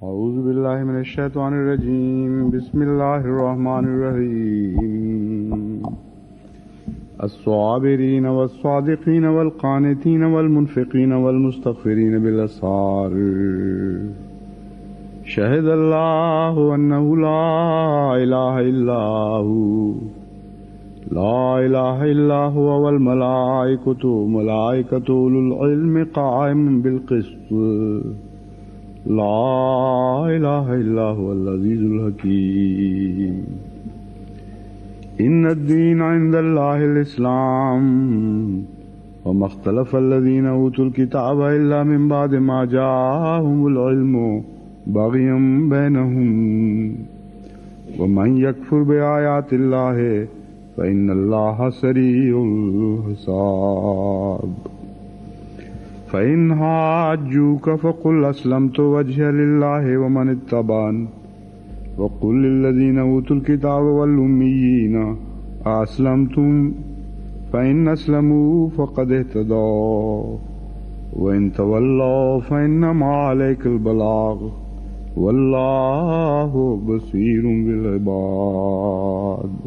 أعوذ بالله من الشيطان الرجيم بسم الله الرحمن الرحيم الصابرين والصادقين والقانتين والمنفقين والمستغفرين بالأسحار شهد الله أنه لا إله إلا هو لا إله إلا هو والملائكة أولو العلم قائما بالقسط لا إله إلا هو العزيز الحكيم إن الدين عند الله الإسلام وما اختلف الذين أوتوا الكتاب إلا من بعد ما جاءهم العلم بغيا بينهم ومن يكفر بآيات الله فإن الله سريع الحساب فإن حاجوك فقل أسلمت وجهي لله ومن اتبعني وقل للذين أوتوا الكتاب والأميين أسلمتم فإن أسلموا فقد اهتدوا وإن تولوا فإنما عليك البلاغ والله بصير بالعباد.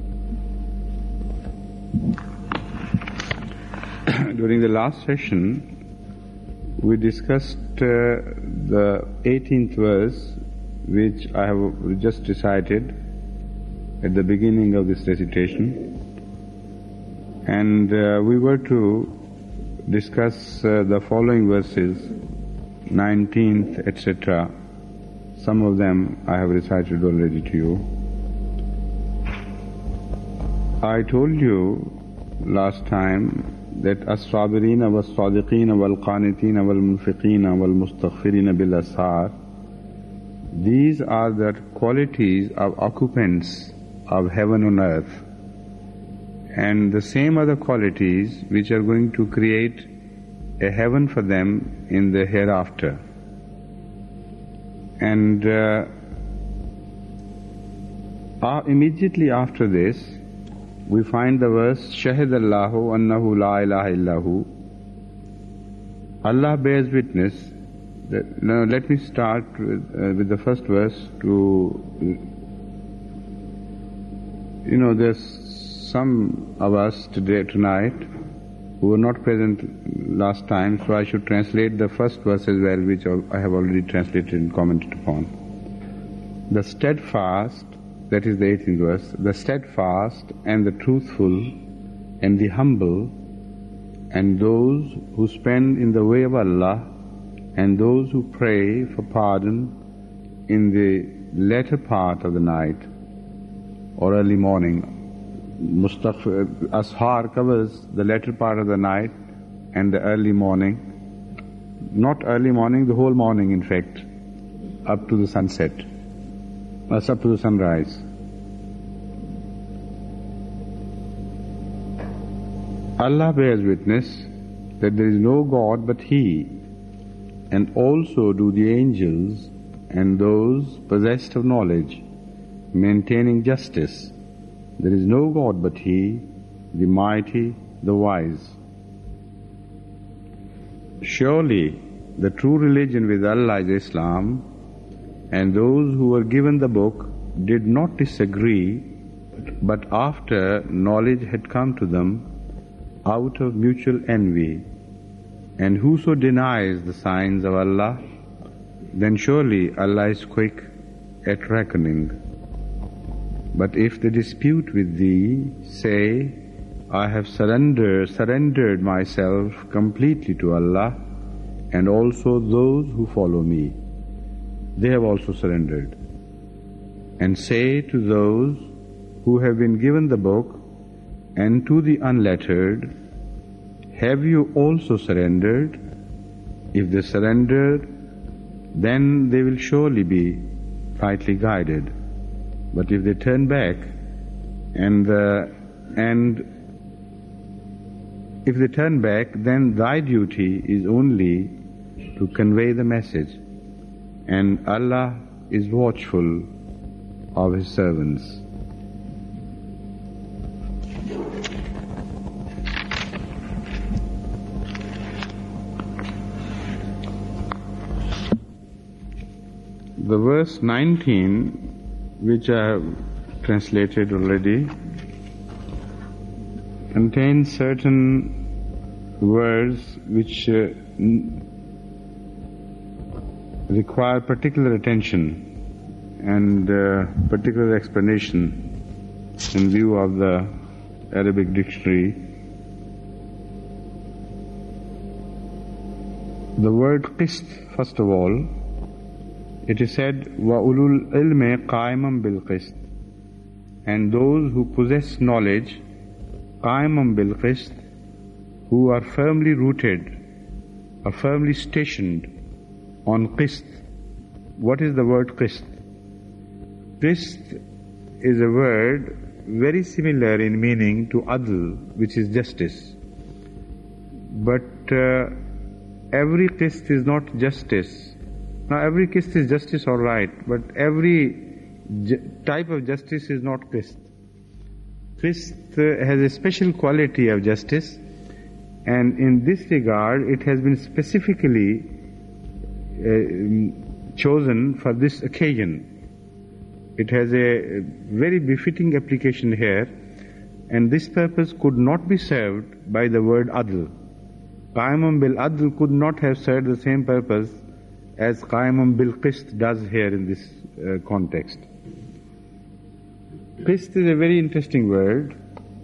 During the last session, we discussed the 18th verse, which I have just recited at the beginning of this recitation, and we were to discuss the following verses, 19th, etc. Some of them I have recited already to you. I told you last time that as-sabirina was-sadiqina wal-qanitina wal-munfiqina wal-mustaghfirina bil-ashar, these are the qualities of occupants of heaven and earth, and the same are the qualities which are going to create a heaven for them in the hereafter. And immediately after this we find the verse Shahidallahu annahu la ilaha illahu. Allah bears witness that, now let me start with the first verse to, there's some of us tonight who were not present last time, so I should translate the first verse as well, which I have already translated and commented upon. The steadfast, that is the 18th verse, the steadfast and the truthful and the humble and those who spend in the way of Allah and those who pray for pardon in the latter part of the night or early morning. Ashar covers the latter part of the night and the early morning. Not early morning, the whole morning in fact, up to the sunset. Up to the sunrise. Allah bears witness that there is no God but He, and also do the angels and those possessed of knowledge, maintaining justice. There is no God but He, the mighty, the wise. Surely the true religion with Allah is Islam, and those who were given the book did not disagree, but after knowledge had come to them out of mutual envy. And whoso denies the signs of Allah, then surely Allah is quick at reckoning. But if they dispute with thee, say, I have surrendered myself completely to Allah, and also those who follow me. They have also surrendered. And say to those who have been given the book and to the unlettered, have you also surrendered? If they surrender, then they will surely be rightly guided. But if they turn back, then thy duty is only to convey the message, and Allah is watchful of His servants. The verse 19, which I have translated already, contains certain words which require particular attention and particular explanation in view of the Arabic dictionary. The word qist, first of all, it is said, وَأُولُو الْعِلْمِ قَائِمًا بِالْقِسْطِ, and those who possess knowledge, قَائِمًا بِالْقِسْطِ, who are firmly rooted, are firmly stationed on qist. What is the word qist? Qist is a word very similar in meaning to adl, which is justice. But every qist is not justice. Now every qist is justice, all right, but every type of justice is not qist. Qist has a special quality of justice, and in this regard it has been specifically chosen for this occasion. It has a very befitting application here, and this purpose could not be served by the word adl. Qa'imun bil adl could not have served the same purpose as Qa'imun bil qist does here in this context. Qist is a very interesting word.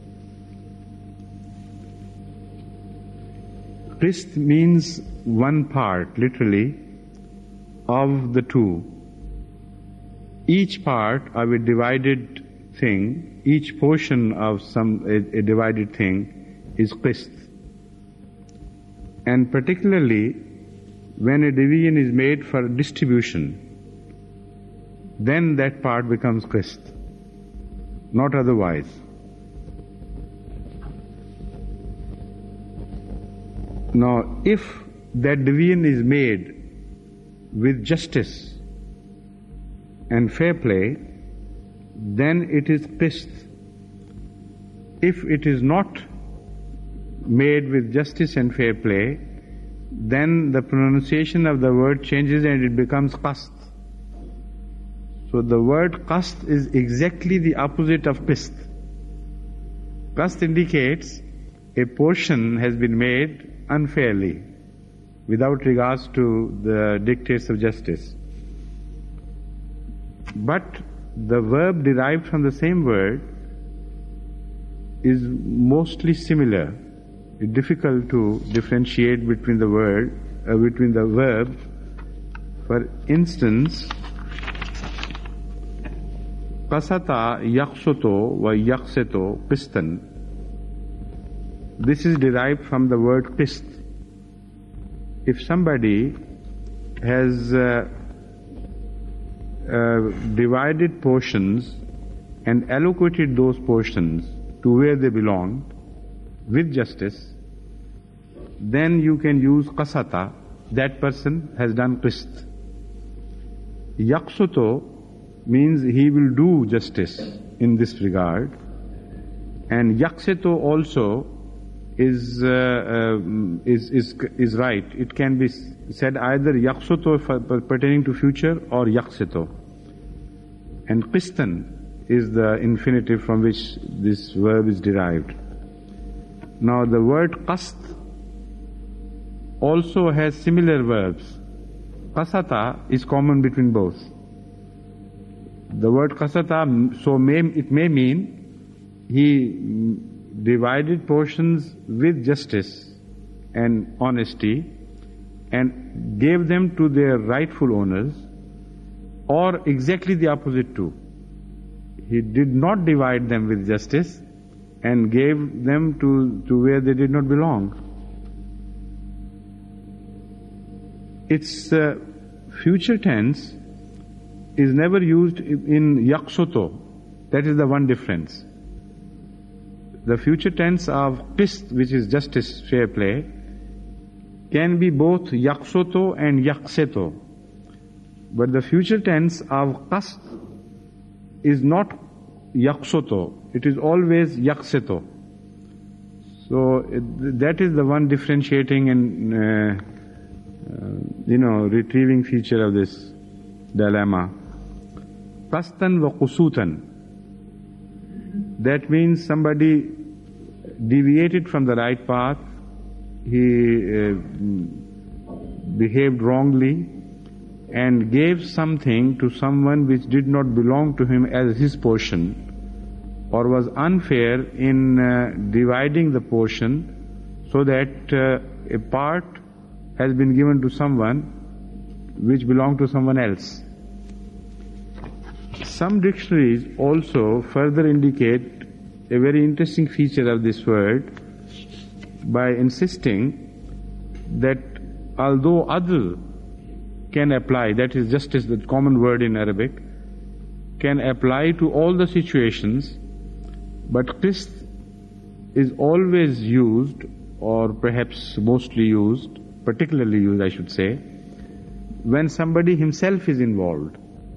Qist means one part, literally, of the two. Each part of a divided thing, each portion of a divided thing is qist. And particularly when a division is made for distribution, then that part becomes qist, not otherwise. Now, if that division is made with justice and fair play, then it is qist. If it is not made with justice and fair play, then the pronunciation of the word changes and it becomes qast. So the word qast is exactly the opposite of qist. Qast indicates a portion has been made unfairly, without regards to the dictates of justice. But the verb derived from the same word is mostly similar. It's difficult to differentiate between the verb. For instance, qasata yaqsuto wa yaqseto qistan. This is derived from the word qist. If somebody has divided portions and allocated those portions to where they belong with justice, then you can use qasata. That person has done qist. Yaqsuto means he will do justice in this regard, and yaqseto also is right. It can be said either yaqsuto pertaining to future or yaqseto. And qistan is the infinitive from which this verb is derived. Now the word qast also has similar verbs. Qasata is common between both. The word qasata, it may mean he divided portions with justice and honesty and gave them to their rightful owners, or exactly the opposite too. He did not divide them with justice and gave them to where they did not belong. Its future tense is never used in yaqsuto. That is the one difference. The future tense of qist, which is justice, fair play, can be both yaqsuto and yaqseto. But the future tense of qast is not yaqsuto, it is always yaqseto. So that is the one differentiating and retrieving feature of this dilemma. Qastan wa qusutan. That means somebody deviated from the right path, he behaved wrongly and gave something to someone which did not belong to him as his portion, or was unfair in dividing the portion, so that a part has been given to someone which belonged to someone else. Some dictionaries also further indicate a very interesting feature of this word by insisting that although adl can apply, that is justice, the common word in Arabic, can apply to all the situations, but qist is always used, or perhaps mostly used, particularly used I should say, when somebody himself is involved.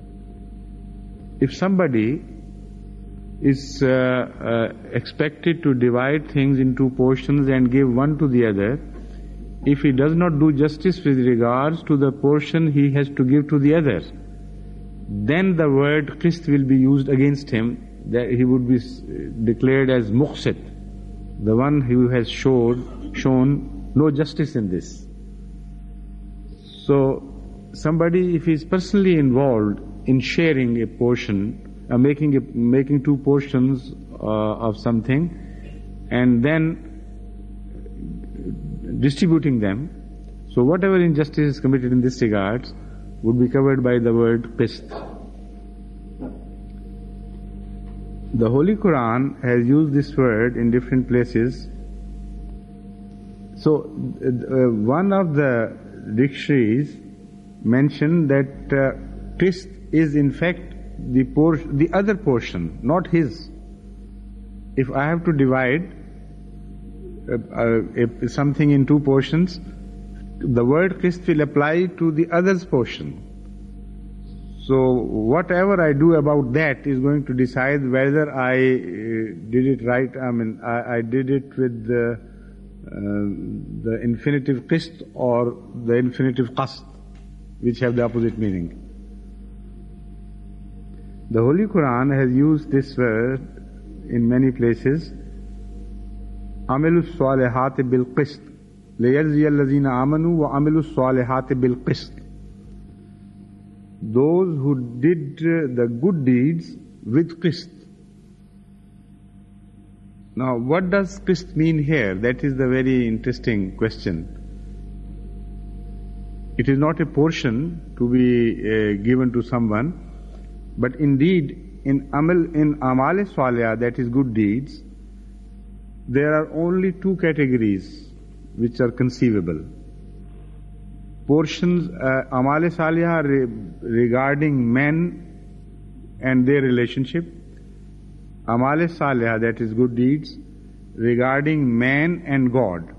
If somebody is expected to divide things into portions and give one to the other, if he does not do justice with regards to the portion he has to give to the other, then the word qist will be used against him, that he would be declared as muqsit, the one who has shown no justice in this. So somebody, if he is personally involved in sharing a portion, making two portions of something and then distributing them, so whatever injustice is committed in this regard would be covered by the word qist. The Holy Quran has used this word in different places. So one of the dictionaries mentioned that qist is in fact the other portion, not his. If I have to divide something in two portions, the word qist will apply to the other's portion. So whatever I do about that is going to decide whether I did it right. I did it with the infinitive qist or the infinitive qast, which have the opposite meaning. The Holy Quran has used this word in many places. Amilu salihati bil qist, liyajziya allazina amanu wa amilu salihati bil qist. Those who did the good deeds with qist. Now, what does qist mean here? That is the very interesting question. It is not a portion to be given to someone, but indeed in amale salihah, that is good deeds, there are only two categories which are conceivable. Portions, amale salihah regarding men and their relationship, amale salihah, that is good deeds, regarding man and God.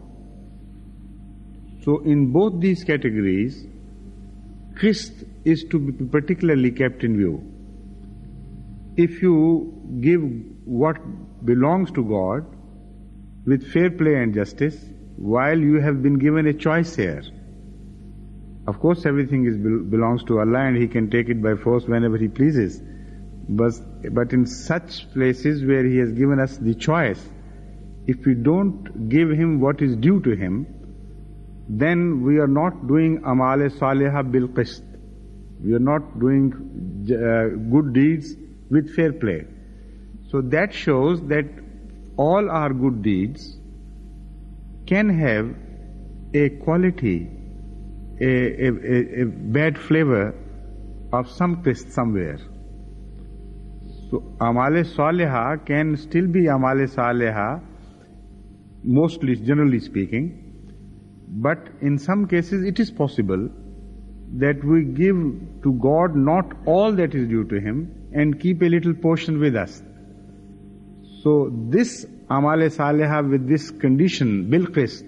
So in both these categories, qist is to be particularly kept in view. If you give what belongs to God with fair play and justice, while you have been given a choice here, of course everything belongs to Allah and He can take it by force whenever He pleases. But in such places where He has given us the choice, if we don't give Him what is due to Him, then we are not doing amale salihah bil qist. We are not doing good deeds with fair play. So that shows that all our good deeds can have a quality, a bad flavor of some qist somewhere. So amale salihah can still be amale salihah, mostly, generally speaking, but in some cases it is possible that we give to God not all that is due to Him and keep a little portion with us. So this amale salihah with this condition, bil qist,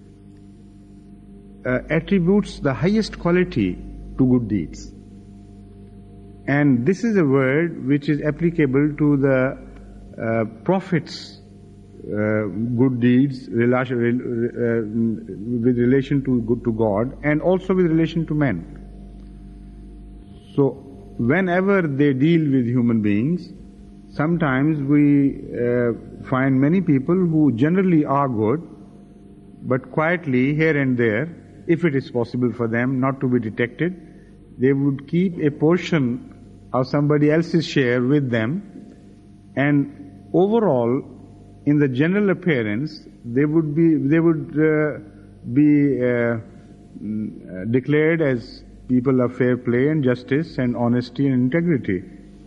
attributes the highest quality to good deeds. And this is a word which is applicable to the Prophet's good deeds with relation to God and also with relation to men. So whenever they deal with human beings, sometimes we find many people who generally are good, but quietly here and there, if it is possible for them not to be detected, they would keep a portion of somebody else's share with them, and overall, in the general appearance, they would be declared as people of fair play and justice and honesty and integrity.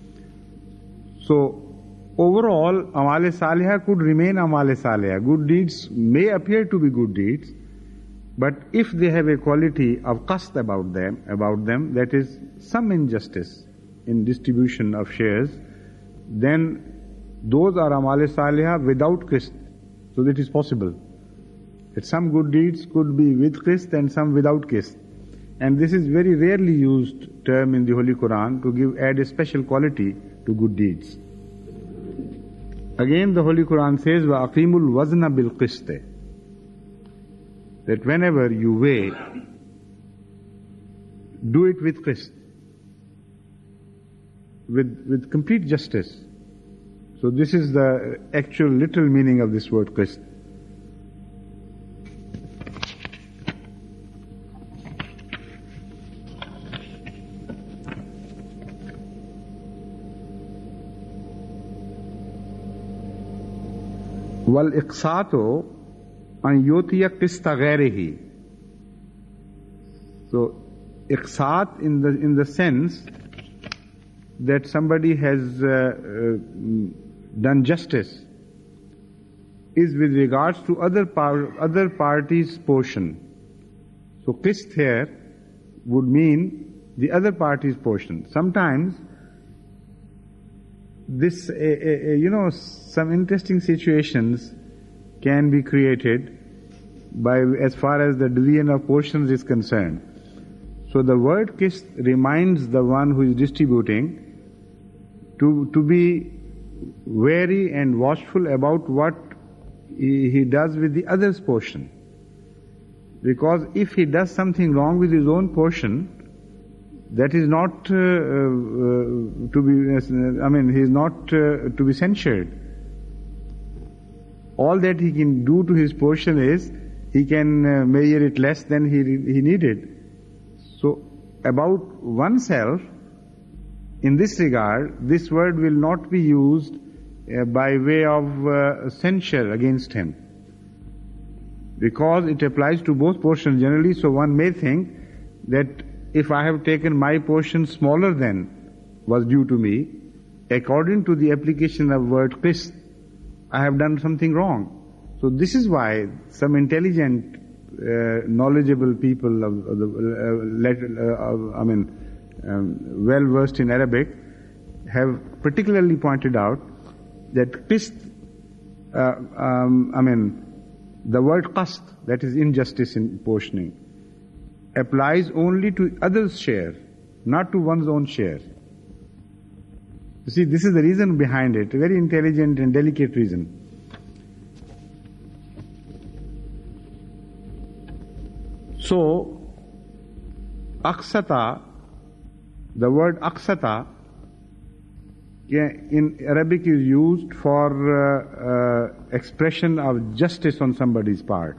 So, overall, Amal-e Salihah could remain Amal-e Salihah. Good deeds may appear to be good deeds, but if they have a quality of qasd about them, that is some injustice in distribution of shares, then those are Amal-e Salihah without qist. So that is possible. That some good deeds could be with qist and some without qist. And this is very rarely used term in the Holy Quran to add a special quality to good deeds. Again the Holy Quran says, وَأَقِيمُوا الْوَزْنَ بِالْقِسْطِ, that whenever you weigh, do it with qist, with complete justice. So this is the actual literal meaning of this word qist. وَالْإِقْسَاطُ أَنْ يُؤْتِيَ قِسْطَ غَيْرِهِ. So, iqsat in the sense that somebody has done justice is with regards to other party's portion. So, qist here would mean the other party's portion. Sometimes this, some interesting situations can be created by as far as the division of portions is concerned. So the word qist reminds the one who is distributing to be wary and watchful about what he does with the other's portion. Because if he does something wrong with his own portion, that is not he is not to be censured. All that he can do to his portion is, he can measure it less than he needed. So, about oneself, in this regard, this word will not be used by way of censure against him. Because it applies to both portions generally, so one may think that if I have taken my portion smaller than was due to me, according to the application of word qist, I have done something wrong. So this is why some intelligent, knowledgeable people well versed in Arabic have particularly pointed out that qist, the word qast, that is injustice in portioning, applies only to others' share, not to one's own share. You see, this is the reason behind it, a very intelligent and delicate reason. So, aqsata, the word aqsata in Arabic is used for expression of justice on somebody's part.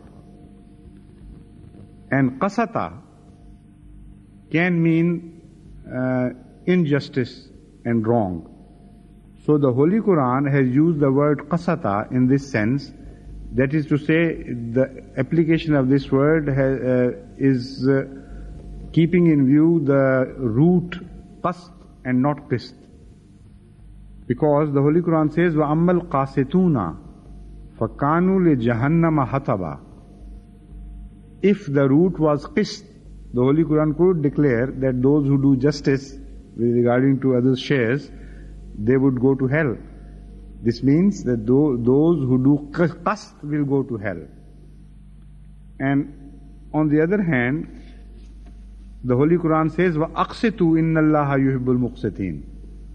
And qasata can mean injustice and wrong. So the Holy Quran has used the word qasata in this sense. That is to say, the application of this word is keeping in view the root qast and not qist. Because the Holy Quran says, وَأَمَّا الْقَاسِتُونَ فَكَانُوا لِجَهَنَّمَ حَطَبًا. If the root was qist, the Holy Quran could declare that those who do justice with regarding to others' shares, they would go to hell. This means that those who do qast will go to hell. And on the other hand, the Holy Quran says, وَأَقْسِتُوا إِنَّ اللَّهَ يُحِبُّ الْمُقْسِتِينَ.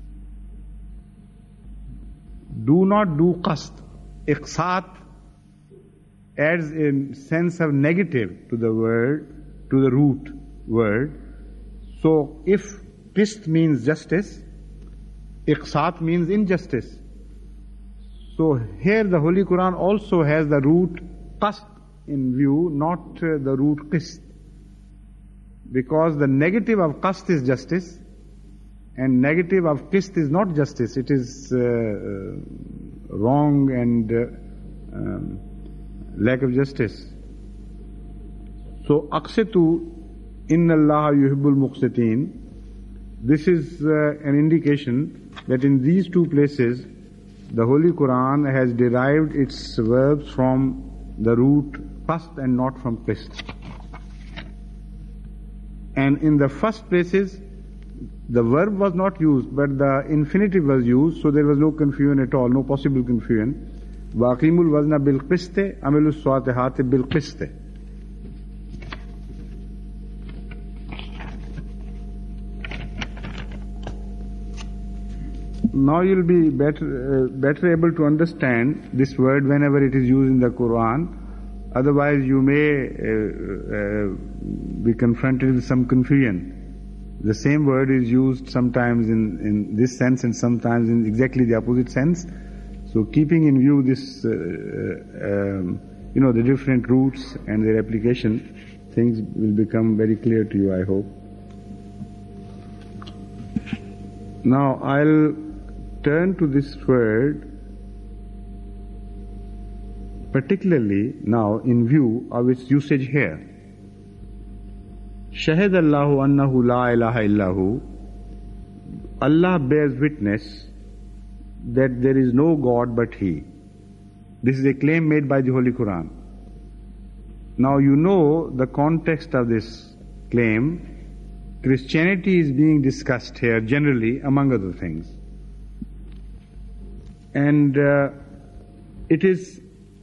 Do not do qast. Iqsat adds a sense of negative to the word, to the root word. So if qist means justice, iqsat means injustice. So here the Holy Quran also has the root qast in view, not the root qist. Because the negative of qast is justice, and negative of qist is not justice. It is wrong and lack of justice. So aqsitu inna Allah yuhibbul muqsitin. This is an indication that in these two places the Holy Quran has derived its verbs from the root qast and not from qist. And in the first places the verb was not used, but the infinitive was used, so there was no confusion at all, no possible confusion. وَأَقِيمُوا الْوَزْنَ بِالْقِسْطِ عَمِلُوا الصَّالِحَاتِ بِالْقِسْطِ. Now you'll be better able to understand this word whenever it is used in the Quran. Otherwise you may be confronted with some confusion. The same word is used sometimes in this sense and sometimes in exactly the opposite sense. So keeping in view this, the different roots and their application, things will become very clear to you, I hope. Now I'll turn to this word particularly now in view of its usage here. Shahid Allahu annahu la ilaha illahu. Allah bears witness that there is no God but He. This is a claim made by the Holy Quran. Now you know the context of this claim. Christianity is being discussed here generally, among other things. And it is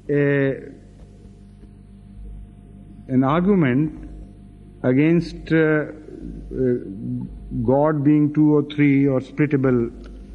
an argument against God being two or three or splittable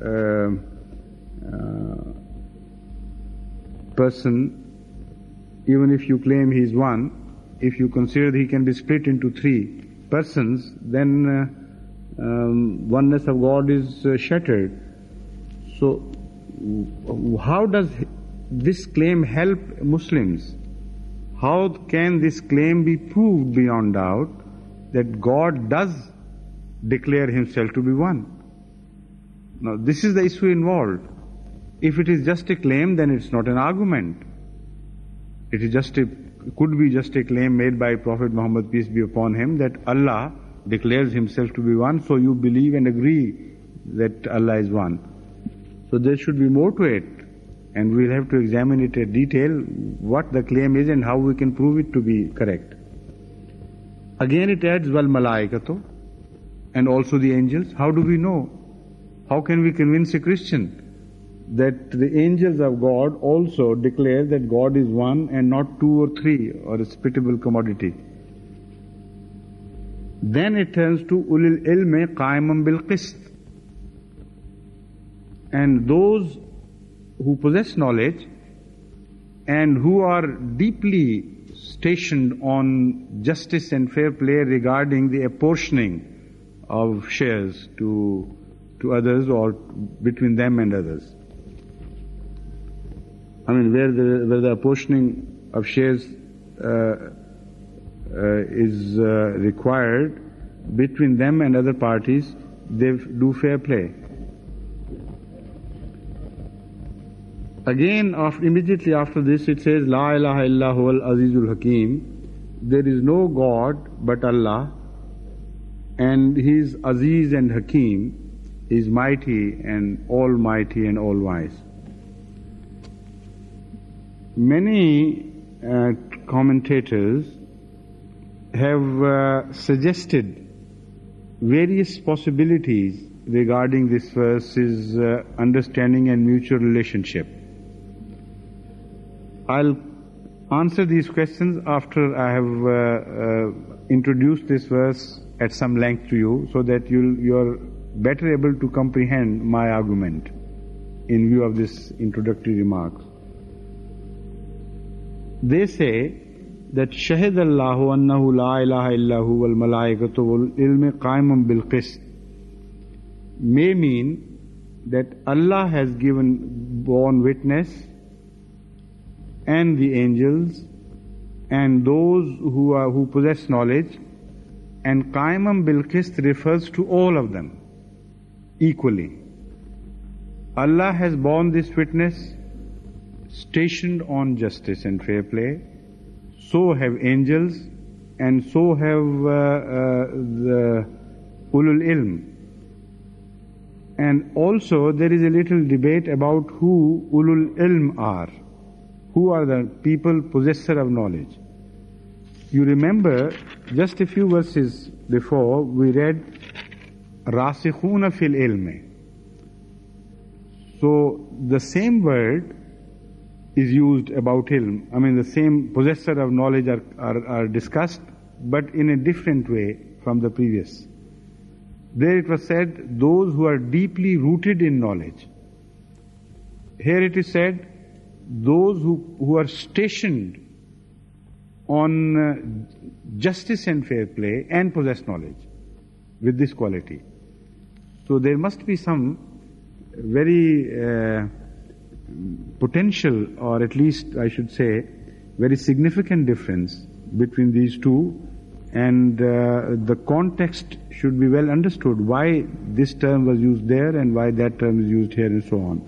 person. Even if you claim He is one, if you consider He can be split into three persons, then oneness of God is shattered. So how does this claim help Muslims? How can this claim be proved beyond doubt that God does declare Himself to be one? Now this is the issue involved. If it is just a claim, then it's not an argument. It is could be just a claim made by Prophet Muhammad, peace be upon him, that Allah declares Himself to be one, so you believe and agree that Allah is one. So there should be more to it, and we'll have to examine it in detail, what the claim is and how we can prove it to be correct. Again it adds wal malaikatu, and also the angels. How do we know? How can we convince a Christian that the angels of God also declare that God is one and not two or three or a splittable commodity? Then it turns to ulil ilmi qa'iman bil qist. And those who possess knowledge and who are deeply stationed on justice and fair play regarding the apportioning of shares to others or between them and others. I mean, where the apportioning of shares is required between them and other parties, they do fair play. Again, immediately after this, it says, La ilaha illa huwal azizul hakim. There is no God but Allah, and He is Aziz and Hakim. He is mighty and almighty and all-wise. Many commentators have suggested various possibilities regarding this verse's understanding and mutual relationship. I'll answer these questions after I have introduced this verse at some length to you, so that you're better able to comprehend my argument in view of this introductory remarks. They say that Shahid Allahu annahu la ilaha illahu wal malaikatu wal ilmi qa'iman bil qist. may mean that Allah has borne witness, and the angels, and those who possess knowledge, and Qaimam bil Qist refers to all of them equally. Allah has borne this witness, stationed on justice and fair play. So have angels, and so have the Ulul Ilm. And also there is a little debate about who Ulul Ilm are. Who are the people possessor of knowledge? You remember, just a few verses before, we read Rasikhuna fil ilmi. So the same word is used about ilm. I mean, the same possessor of knowledge are discussed, but in a different way from the previous. There it was said, those who are deeply rooted in knowledge. Here it is said, those who are stationed on justice and fair play and possess knowledge with this quality. So there must be some very potential, or at least I should say, very significant difference between these two, and the context should be well understood, why this term was used there and why that term is used here, and so on.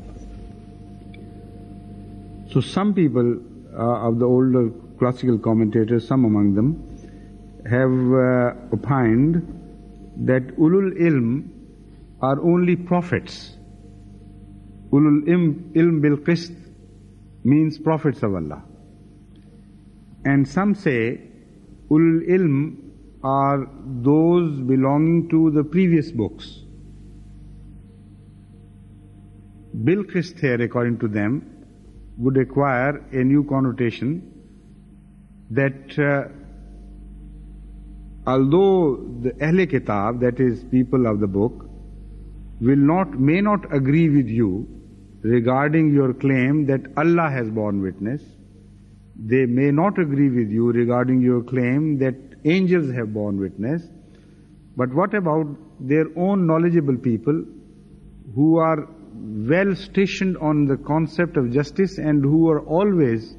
So some people of the older classical commentators, some among them, have opined that Ulul Ilm are only prophets. Ulul Ilm bil Qist means prophets of Allah. And some say Ulul Ilm are those belonging to the previous books. Bil Qist here, according to them, would acquire a new connotation that although the Ahle Kitab, that is people of the book, may not agree with you regarding your claim that Allah has borne witness, they may not agree with you regarding your claim that angels have borne witness, but what about their own knowledgeable people who are well stationed on the concept of justice and who are always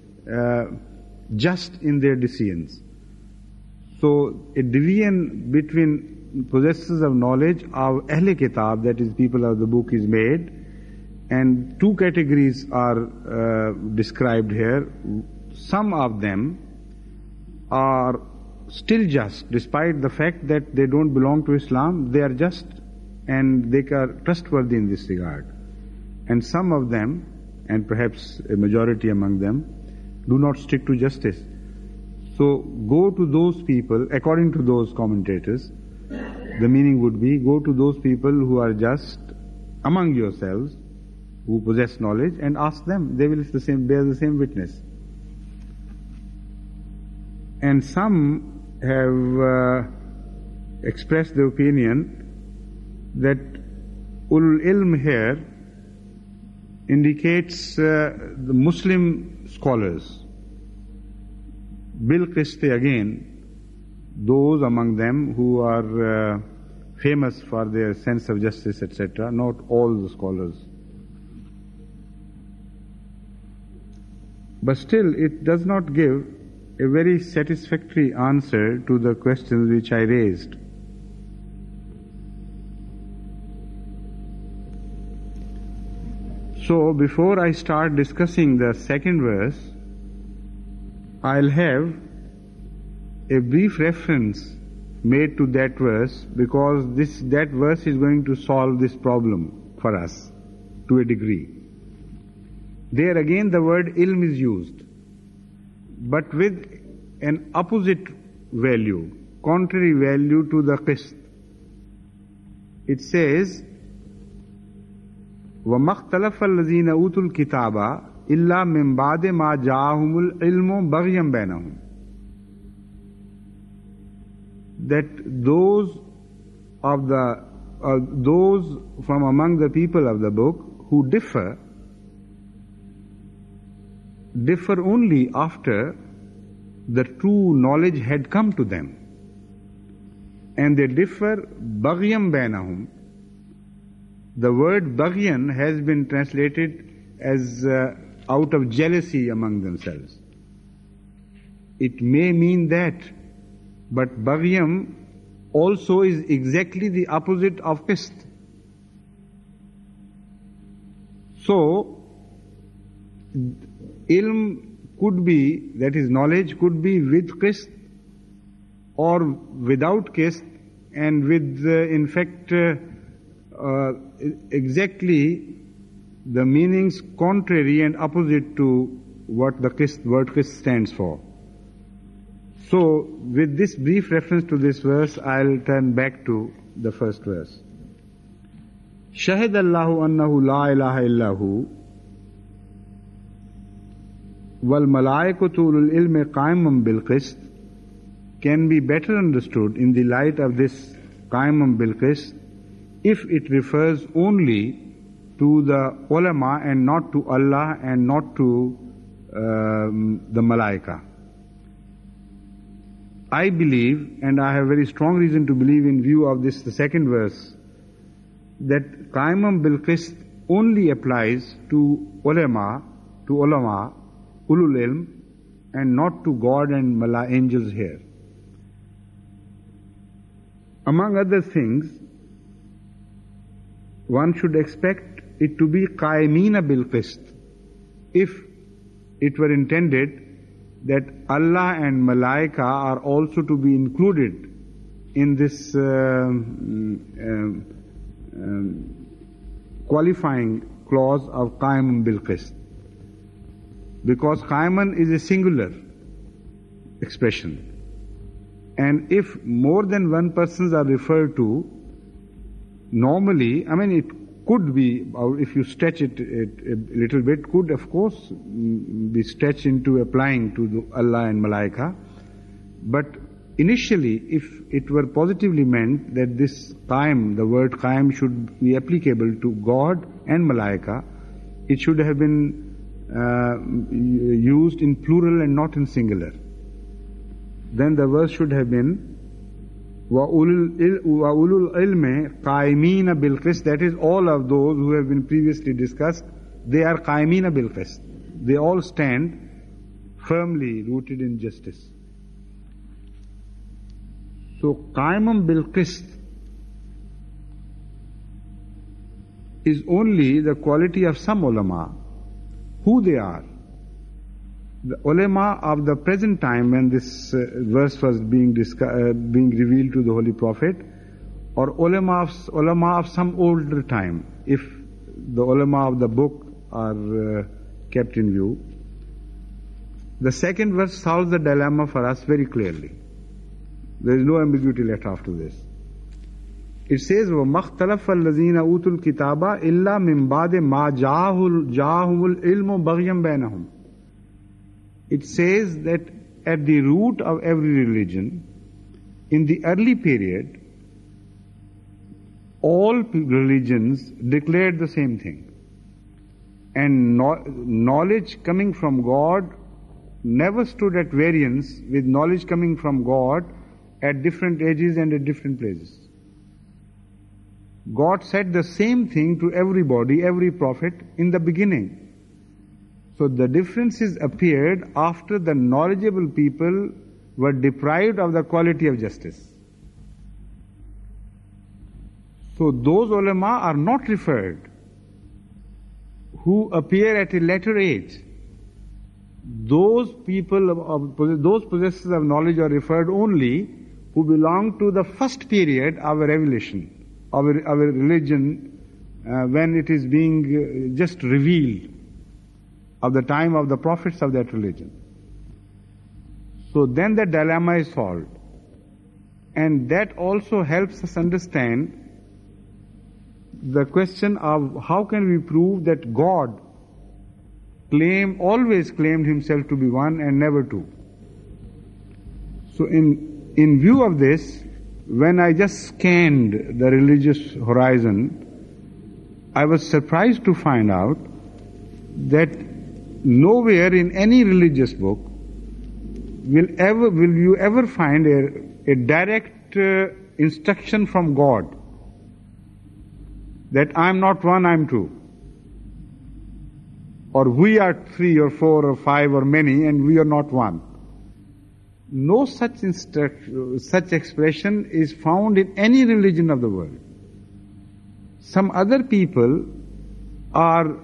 just in their decisions? So a division between possessors of knowledge of Ahle Kitab, that is people of the book, is made, and two categories are described here. Some of them are still just, despite the fact that they don't belong to Islam, they are just and they are trustworthy in this regard. And some of them, and perhaps a majority among them, do not stick to justice. So go to those people, according to those commentators, the meaning would be, go to those people who are just among yourselves, who possess knowledge, and ask them. They will bear the same witness. And some have expressed the opinion that Ulul Ilm here indicates the Muslim scholars. Bil Qist again, those among them who are famous for their sense of justice, etc., not all the scholars. But still, it does not give a very satisfactory answer to the questions which I raised. So, before I start discussing the second verse, I'll have a brief reference made to that verse, because that verse is going to solve this problem for us to a degree. There again the word ilm is used, but with an opposite value, contrary value to the qist. It says, وَمَا اخْتَلَفَ الَّذِينَ أُوتُوا الْكِتَابَ إِلَّا مِنْ بَعْدِ مَا جَاءَهُمُ الْعِلْمُ بَغْيًا بَيْنَهُمْ. That those from among the people of the book who differ only after the true knowledge had come to them. And they differ بَغْيًا بَيْنَهُمْ, The word baghyan has been translated as out of jealousy among themselves. It may mean that, but baghyam also is exactly the opposite of qist. So, ilm could be, that is knowledge, could be with qist or without qist, and with in fact exactly the meanings contrary and opposite to what the word qist stands for. So, with this brief reference to this verse, I'll turn back to the first verse. Shahid Allahu annahu la ilaha illahu wal malaikatu ulul ilmi qa'iman bil qist can be better understood in the light of this qa'iman bil qist if it refers only to the ulama and not to Allah and not to the malaika. I believe, and I have very strong reason to believe in view of this, the second verse, that qa'iman bil qist only applies to ulama, ulul ilm, and not to God and angels here. Among other things, one should expect it to be qa'imina bil qist if it were intended that Allah and malaika are also to be included in this qualifying clause of qa'iman bil qist. Because qa'iman is a singular expression. And if more than one persons are referred to, normally, it could be, or if you stretch it a little bit, could of course be stretched into applying to the Allah and malaika. But initially, if it were positively meant that this qaim, the word qaim, should be applicable to God and malaika, it should have been used in plural and not in singular. Then the verse should have been وَأُولُو الْعِلْمِ قَائِمِينَ بِالْقِسْطِ. That is, all of those who have been previously discussed, they are قَائِمِينَ بِالْقِسْطِ. They all stand firmly rooted in justice. So قَائِمًا بِالْقِسْطِ is only the quality of some ulama. Who they are? The ulama of the present time when this verse was being revealed to the Holy Prophet, or ulama of some older time, if the ulama of the book are kept in view. The second verse solves the dilemma for us very clearly. There is no ambiguity left after this. It says, وَمَا اخْتَلَفَ الَّذِينَ أُوتُوا الْكِتَابَ إِلَّا مِنْ بَعْدِ مَا جَاءَهُمُ الْعِلْمُ بَغْيًا بَيْنَهُمْ. It says that at the root of every religion, in the early period, all religions declared the same thing. And knowledge coming from God never stood at variance with knowledge coming from God at different ages and at different places. God said the same thing to everybody, every prophet, in the beginning. So the differences appeared after the knowledgeable people were deprived of the quality of justice. So those ulama are not referred who appear at a later age. Those people, those possessors of knowledge are referred only who belong to the first period of a revelation, of a religion, when it is being just revealed, of the time of the prophets of that religion. So then the dilemma is solved. And that also helps us understand the question of how can we prove that God always claimed himself to be one and never two. So in view of this, when I just scanned the religious horizon, I was surprised to find out that nowhere in any religious book will you ever find a direct instruction from God that I'm not one, I'm two. Or we are three or four or five or many and we are not one. No such expression is found in any religion of the world. Some other people are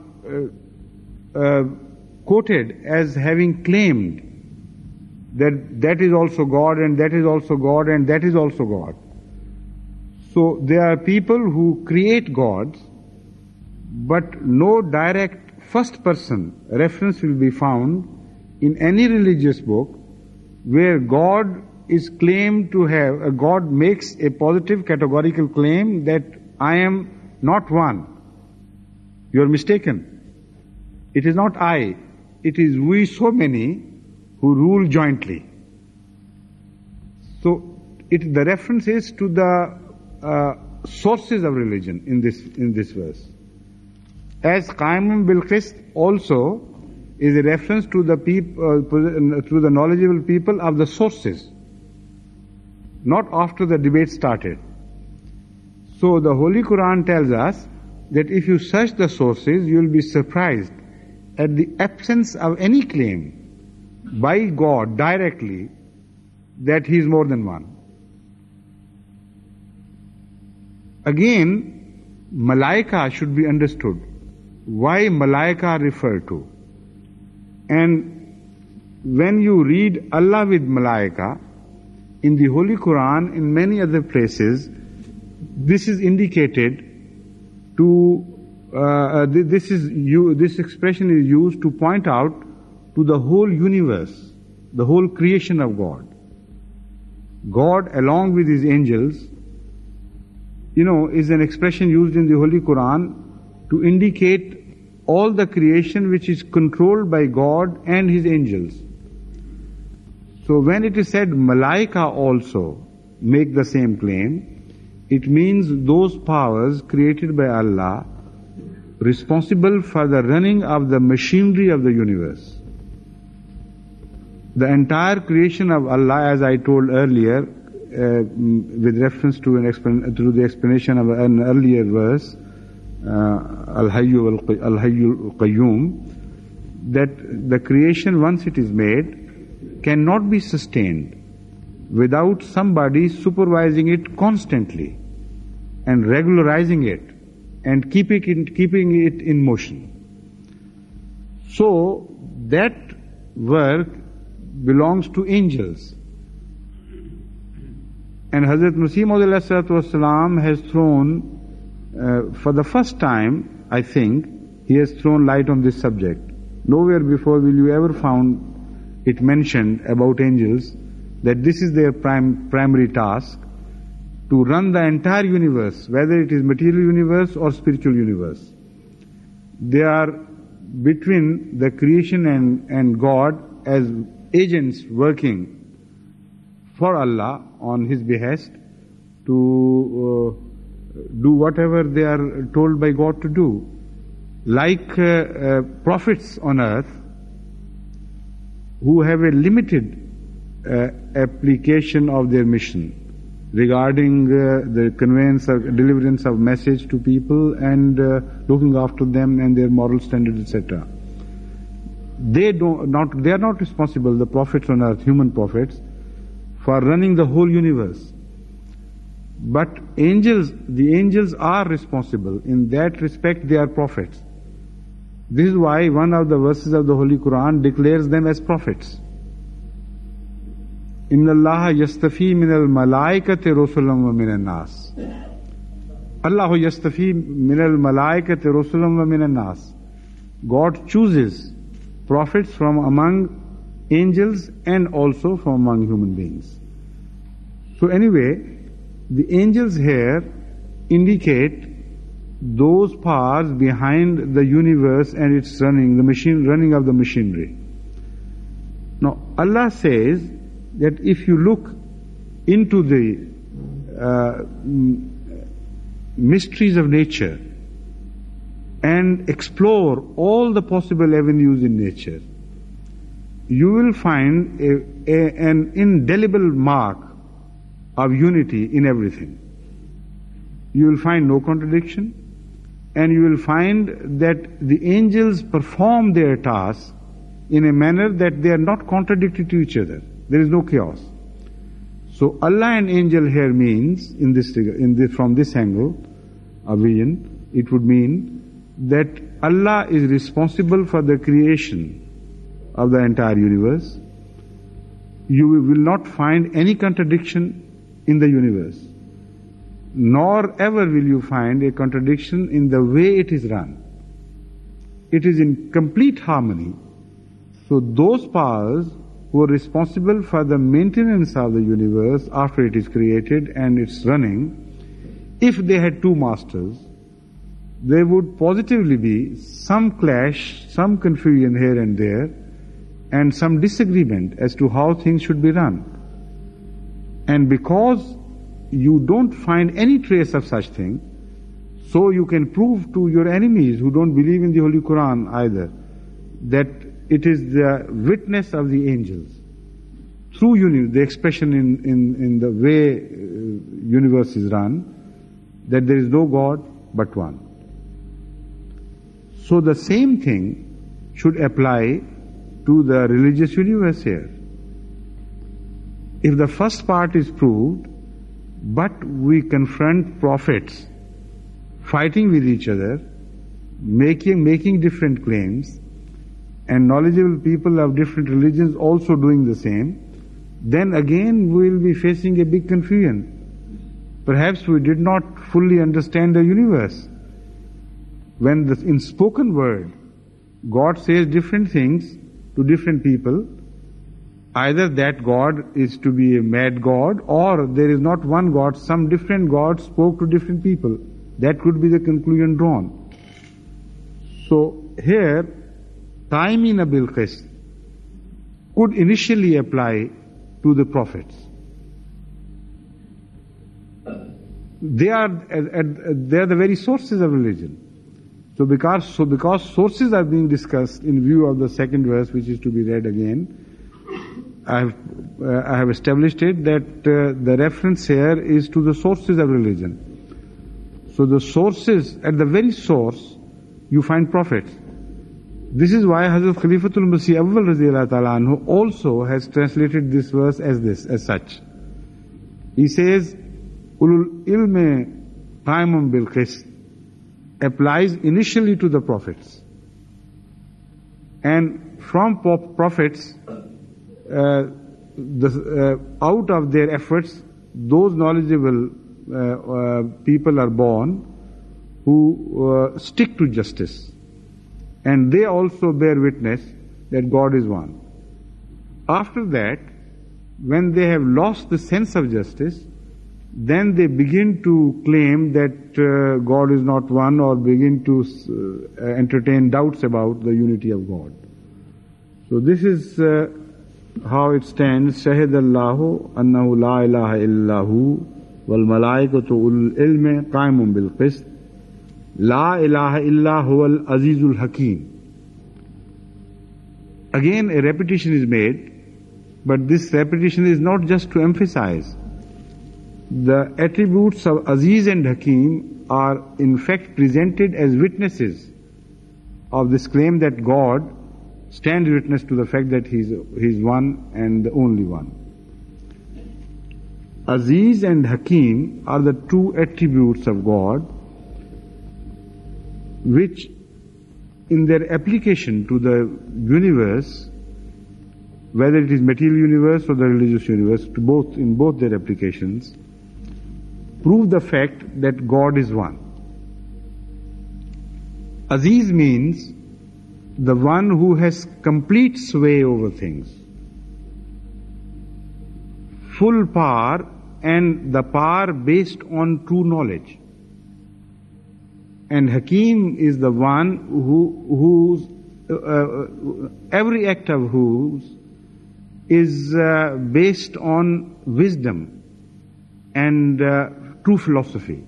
quoted as having claimed that is also God and that is also God and that is also God. So there are people who create gods, but no direct first person reference will be found in any religious book where God is claimed to have, God makes a positive categorical claim that I am not one. You are mistaken. It is not I, it is we so many who rule jointly. So the reference is to the sources of religion in this verse. As Qaimun bil Qist also is a reference to the people, to the knowledgeable people of the sources, not after the debate started. So the Holy Quran tells us that if you search the sources, you will be surprised at the absence of any claim by God directly that He is more than one. Again, Malaika should be understood. Why Malaika referred to? And when you read Allah with Malaika in the Holy Quran, in many other places, this is indicated to, this expression is used to point out to the whole universe, the whole creation of God. God along with His angels, is an expression used in the Holy Quran to indicate all the creation which is controlled by God and His angels. So when it is said Malaika also make the same claim, it means those powers created by Allah responsible for the running of the machinery of the universe. The entire creation of Allah, as I told earlier, with reference to the explanation of an earlier verse, Al-Hayyu Al-Qayyum, that the creation, once it is made, cannot be sustained without somebody supervising it constantly and regularizing it and keeping it in motion. So that work belongs to angels. And Hazrat Masih Maud has thrown, for the first time, I think, he has thrown light on this subject. Nowhere before will you ever found it mentioned about angels that this is their primary task, to run the entire universe, whether it is material universe or spiritual universe. They are between the creation and God as agents working for Allah on His behest to do whatever they are told by God to do. Like prophets on earth who have a limited application of their mission regarding the conveyance or deliverance of message to people and looking after them and their moral standards, etc. They are not responsible, the prophets on earth, human prophets, for running the whole universe. But the angels are responsible. In that respect, they are prophets. This is why one of the verses of the Holy Quran declares them as prophets. Inna Allah yastafi min al-malaikati rusulan wa min al-nas. Allahu yastafi min al-malaikati rusulan wa min al-nas. God chooses prophets from among angels and also from among human beings. So anyway, the angels here indicate those powers behind the universe and its running of the machinery. Now Allah says that if you look into the mysteries of nature and explore all the possible avenues in nature, you will find an indelible mark of unity in everything. You will find no contradiction, and you will find that the angels perform their task in a manner that they are not contradictory to each other. There is no chaos. So Allah and angel here means, from this angle of vision, it would mean that Allah is responsible for the creation of the entire universe. You will not find any contradiction in the universe, nor ever will you find a contradiction in the way it is run. It is in complete harmony. So those powers who are responsible for the maintenance of the universe after it is created and it's running, if they had two masters, there would positively be some clash, some confusion here and there, and some disagreement as to how things should be run. And because you don't find any trace of such thing, so you can prove to your enemies who don't believe in the Holy Quran either, that it is the witness of the angels through the expression in the way universe is run, that there is no God but one. So the same thing should apply to the religious universe here. If the first part is proved, but we confront prophets fighting with each other, making different claims, and knowledgeable people of different religions also doing the same, then again we will be facing a big confusion. Perhaps we did not fully understand the universe. When in spoken word, God says different things to different people, either that God is to be a mad God, or there is not one God, some different God spoke to different people. That could be the conclusion drawn. So here, Taimina bil qist could initially apply to the prophets. They are the very sources of religion. So because sources are being discussed in view of the second verse, which is to be read again, I have established it that the reference here is to the sources of religion. So the sources, at the very source, you find prophets. This is why Hazrat Khalifatul Masih Awwal Radiyallahu Ta'ala Anhu also has translated this verse as such. He says, Ulul ilme qaimun bil qist applies initially to the prophets. And from prophets, out of their efforts, those knowledgeable people are born who stick to justice. And they also bear witness that God is one. After that, when they have lost the sense of justice, then they begin to claim that God is not one, or begin to entertain doubts about the unity of God. So this is how it stands. Shahidallahu annahu la ilaha illahu wal malaikatu ulul ilmi qaimun bil qist la ilaha illa huwal azizul hakim. Again a repetition is made, but this repetition is not just to emphasize. The attributes of Aziz and Hakim are in fact presented as witnesses of this claim that God stands witness to the fact that He is one and the only one. Aziz and Hakim are the two attributes of God which in their application to the universe, whether it is material universe or the religious universe, in both their applications, prove the fact that God is one. Aziz means the one who has complete sway over things, full power, and the power based on true knowledge. And Hakim is the one whose every act of whose is based on wisdom and true philosophy.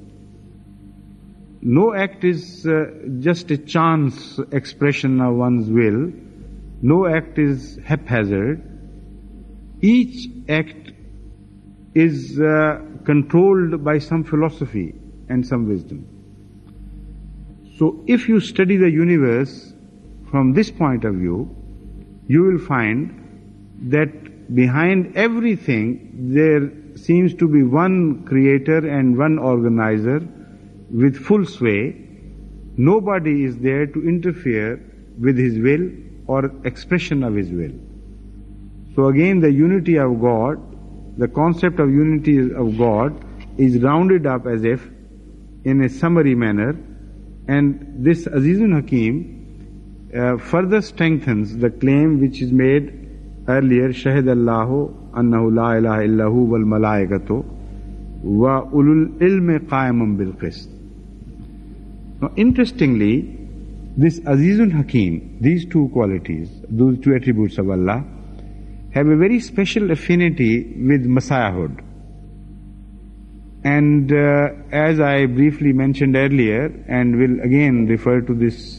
No act is just a chance expression of one's will. No act is haphazard. Each act is controlled by some philosophy and some wisdom. So if you study the universe from this point of view, you will find that behind everything there seems to be one creator and one organizer with full sway. Nobody is there to interfere with his will or expression of his will. So again, the unity of God, the concept of unity of God is rounded up as if in a summary manner, and this Azizun Hakim further strengthens the claim which is made earlier, Shahid Allahu annahu la ilaha illahu wal malaikatu wa ulul ilmi qa'iman bil qist. Now interestingly, this Azizun Hakim, these two qualities, those two attributes of Allah, have a very special affinity with Messiahhood. And as I briefly mentioned earlier, and will again refer to this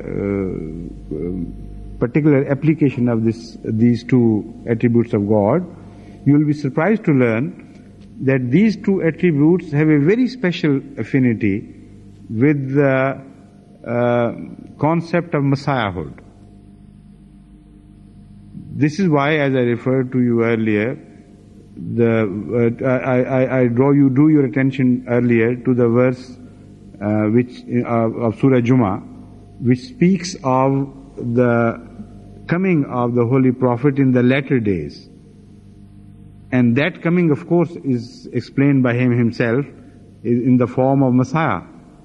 particular application of these two attributes of God, you will be surprised to learn that these two attributes have a very special affinity with the concept of Messiahhood. This is why, as I referred to you earlier, I drew your attention earlier to the verse of Surah Jummah, which speaks of the coming of the Holy Prophet in the latter days. And that coming, of course, is explained by him himself in the form of Messiah.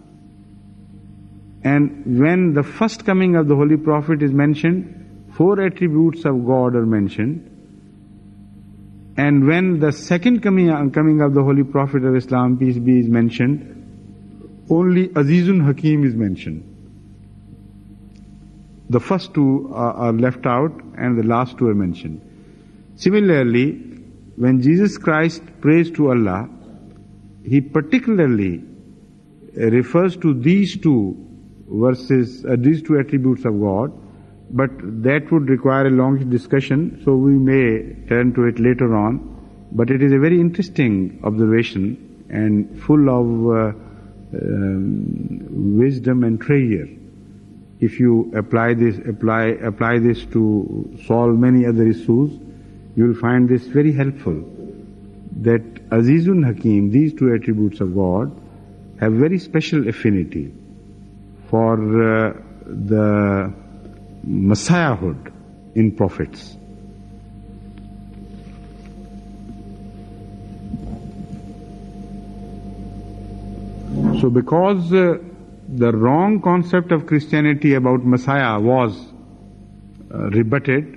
And when the first coming of the Holy Prophet is mentioned, 4 attributes of God are mentioned. And when the second coming of the Holy Prophet of Islam, peace be, is mentioned, only Azizun Hakim is mentioned. The first 2 are left out and the last 2 are mentioned. Similarly, when Jesus Christ prays to Allah, He particularly refers to these 2 verses, these 2 attributes of God, but that would require a long discussion, so we may turn to it later on. But it is a very interesting observation and full of wisdom and treasure. If you apply this to solve many other issues, you will find this very helpful. That Azizun Hakim, these 2 attributes of God, have very special affinity for the Messiahhood in prophets. So because the wrong concept of Christianity about Messiah was rebutted,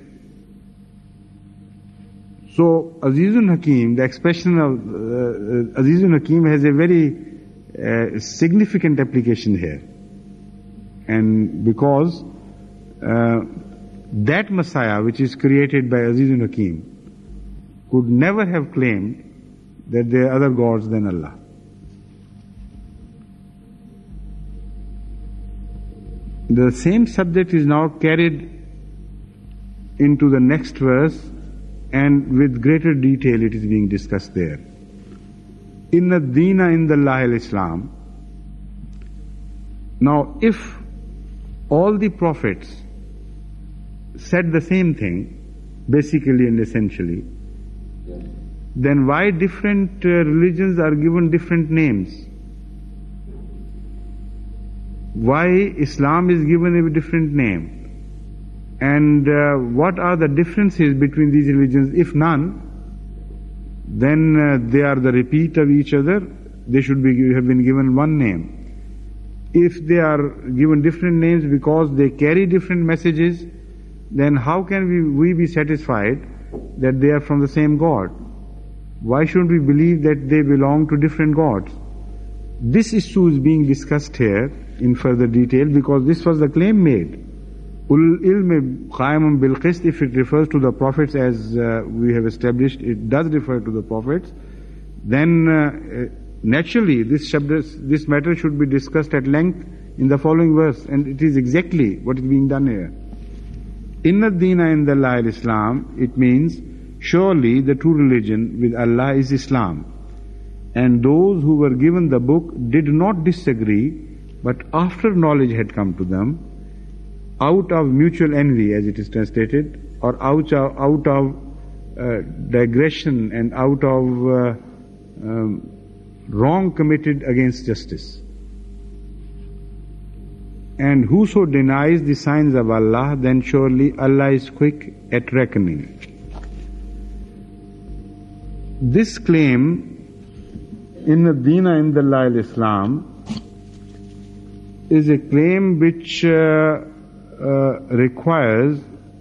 so Azizun Hakim, the expression of Azizun Hakim has a very significant application here. And because that Messiah which is created by Azizun Hakim could never have claimed that there are other gods than Allah. The same subject is now carried into the next verse, and with greater detail it is being discussed there. Inna ad-deena indallahi al-Islam. Now, if all the prophets said the same thing, basically and essentially, then why different religions are given different names? Why Islam is given a different name? And what are the differences between these religions? If none, then they are the repeat of each other. They should have been given one name. If they are given different names because they carry different messages, then how can we be satisfied that they are from the same God? Why shouldn't we believe that they belong to different gods? This issue is being discussed here in further detail because this was the claim made. Ulul ilmi qa'iman bil qist, if it refers to the prophets as we have established, it does refer to the prophets, then naturally this matter should be discussed at length in the following verse, and it is exactly what is being done here. Inna ad-deena indallahi al-Islam, it means surely the true religion with Allah is Islam. And those who were given the book did not disagree But after knowledge had come to them, out of mutual envy, as it is translated, or out of digression and out of wrong committed against justice. And whoso denies the signs of Allah, then surely Allah is quick at reckoning. This claim, Inna Deena Indallah al-Islam, is a claim which requires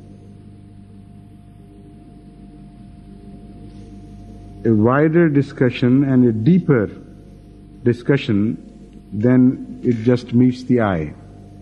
a wider discussion and a deeper discussion than it just meets the eye.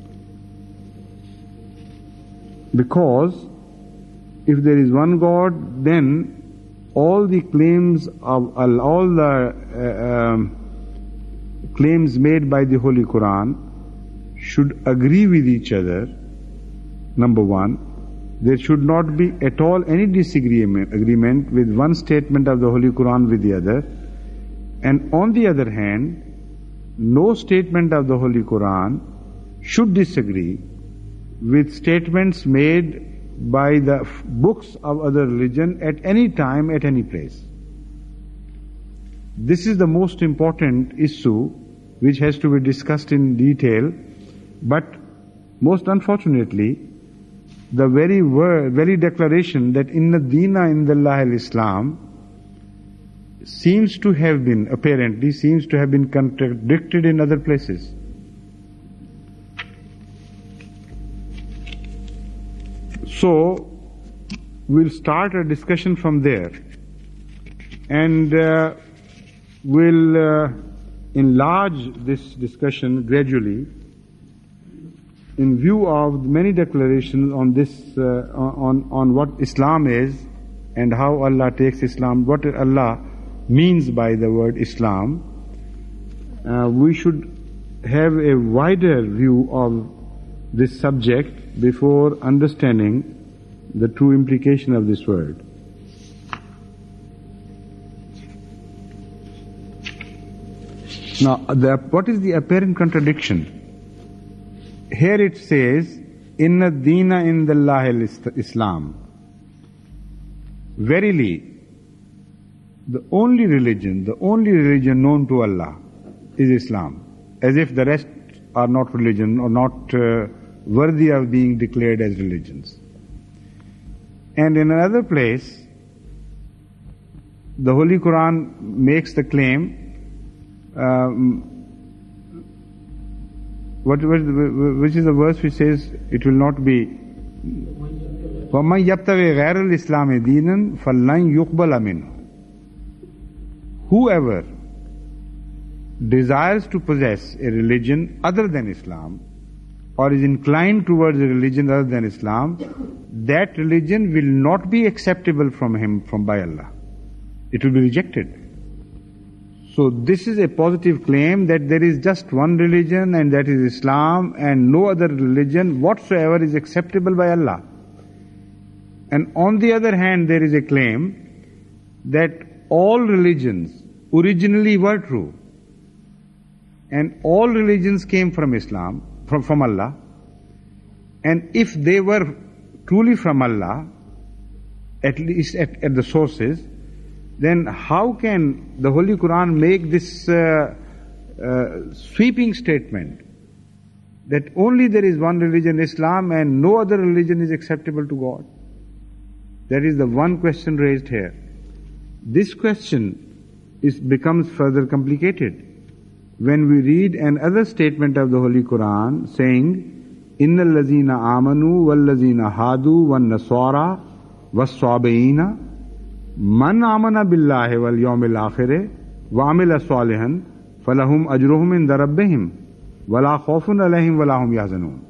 Because if there is one God, then all the claims of all the claims made by the Holy Quran should agree with each other. Number one, there should not be at all any agreement with one statement of the Holy Quran with the other. And on the other hand, no statement of the Holy Quran should disagree with statements made by the books of other religion at any time, at any place. This is the most important issue which has to be discussed in detail, but most unfortunately, the very declaration that Inna Deena Indallah al-Islam seems to have been contradicted in other places. So, we'll start a discussion from there, and we'll enlarge this discussion gradually in view of many declarations on this, on what Islam is and how Allah takes Islam, what Allah means by the word Islam. We should have a wider view of this subject before understanding the true implication of this word. Now, what is the apparent contradiction? Here it says, Inna Deena Indallah al-Islam. Verily, the only religion known to Allah is Islam, as if the rest are not religion or not worthy of being declared as religions. And in another place, the Holy Quran makes the claim, which is the verse which says it will not be وَمَنْ يَبْتَغِ غَيْرَ الْإِسْلَامِ دِينًا فَلَنْ يُقْبَلَ مِنْهُ. Whoever desires to possess a religion other than Islam, or is inclined towards a religion other than Islam, that religion will not be acceptable from him by Allah. It will be rejected. So this is a positive claim that there is just one religion, and that is Islam, and no other religion whatsoever is acceptable by Allah. And on the other hand, there is a claim that all religions originally were true, and all religions came from Islam, from Allah. And if they were truly from Allah, at least at the sources, then how can the Holy Quran make this sweeping statement that only there is one religion, Islam, and no other religion is acceptable to God? That is the one question raised here. This question becomes further complicated when we read another statement of the Holy Quran saying, Inna allazina amanu wallazina hadu wan nasara was sabiina man amana billahi wal yawmil akhir wa amila salihan falahum ajruhum inda rabbihim wala khawfun alayhim wala hum yahzanun.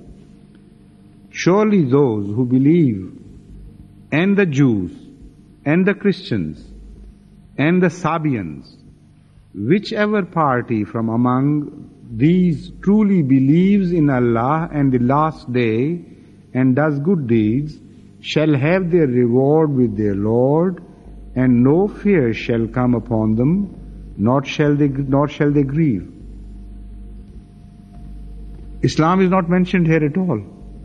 Surely those who believe, and the Jews, and the Christians, and the Sabians, whichever party from among these truly believes in Allah and the last day and does good deeds, shall have their reward with their Lord, and no fear shall come upon them, nor shall they grieve. Islam is not mentioned here at all.